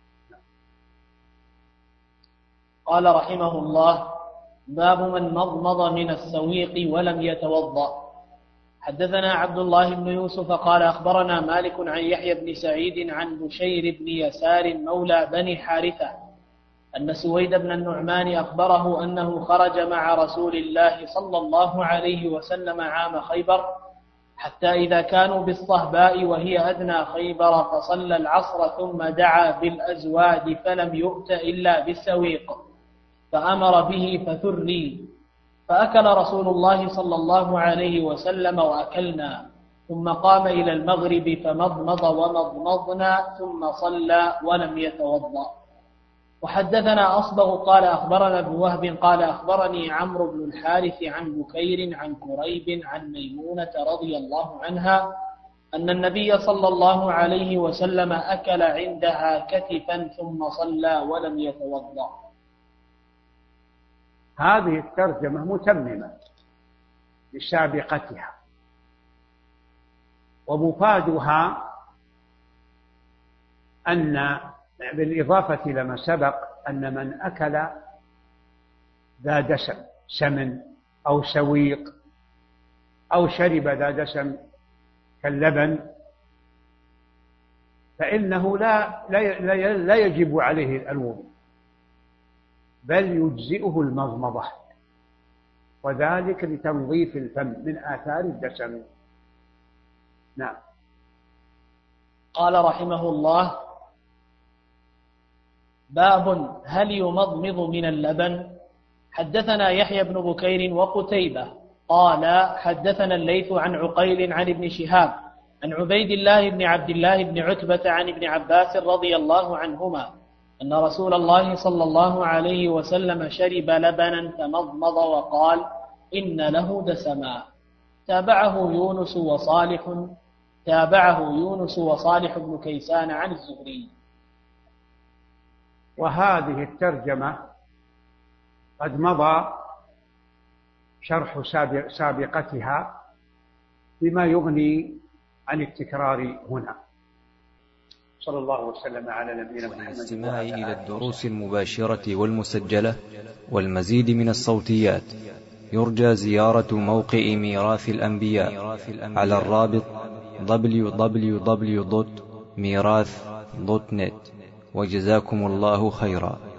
[SPEAKER 2] قال رحمه الله: باب من مضمض من السويق ولم يتوضأ. حدثنا عبد الله بن يوسف قال أخبرنا مالك عن يحيى بن سعيد عن بشير بن يسار مولى بني حارثة أن سويد بن النعمان أخبره أنه خرج مع رسول الله صلى الله عليه وسلم عام خيبر حتى إذا كانوا بالصهباء وهي أدنى خيبر فصلى العصر ثم دعا بالأزواد فلم يؤت إلا بالسويق فأمر به فثري، فأكل رسول الله صلى الله عليه وسلم وأكلنا، ثم قام إلى المغرب فمضمض ومضمضنا ثم صلى ولم يتوضأ. وحدثنا أصبغ قال أخبرنا ابن وهب قال أخبرني عمرو بن الحارث عن بكير عن كريب عن ميمونة رضي الله عنها أن النبي صلى الله عليه وسلم أكل عندها كتفا ثم صلى ولم يتوضأ.
[SPEAKER 4] هذه الترجمة متممة لسابقتها، ومفادها أن بالإضافة لما سبق أن من أكل ذا دسم سمن أو سويق أو شرب ذا دسم كاللبن فإنه لا يجب عليه الوضوء، بل يجزئه المضمضة، وذلك لتنظيف الفم من آثار الدسم. نعم.
[SPEAKER 2] قال رحمه الله: باب هل يمضمض من اللبن. حدثنا يحيى بن بكير وقتيبة قال حدثنا الليث عن عقيل عن ابن شهاب عن عبيد الله بن عبد الله بن عتبة عن ابن عباس رضي الله عنهما أن رسول الله صلى الله عليه وسلم شرب لبنا فمضمض وقال: إن له دسما. تابعه يونس وصالح بن كيسان عن الزهري.
[SPEAKER 4] وهذه الترجمة قد مضى شرح سابقتها بما يغني عن التكرار هنا. صلى الله وسلم على نبينا محمد.
[SPEAKER 1] والاستماع إلى الدروس المباشرة والمسجلة والمزيد من الصوتيات يرجى زيارة موقع ميراث الأنبياء على الرابط www.mirath.net. وجزاكم الله خيرا.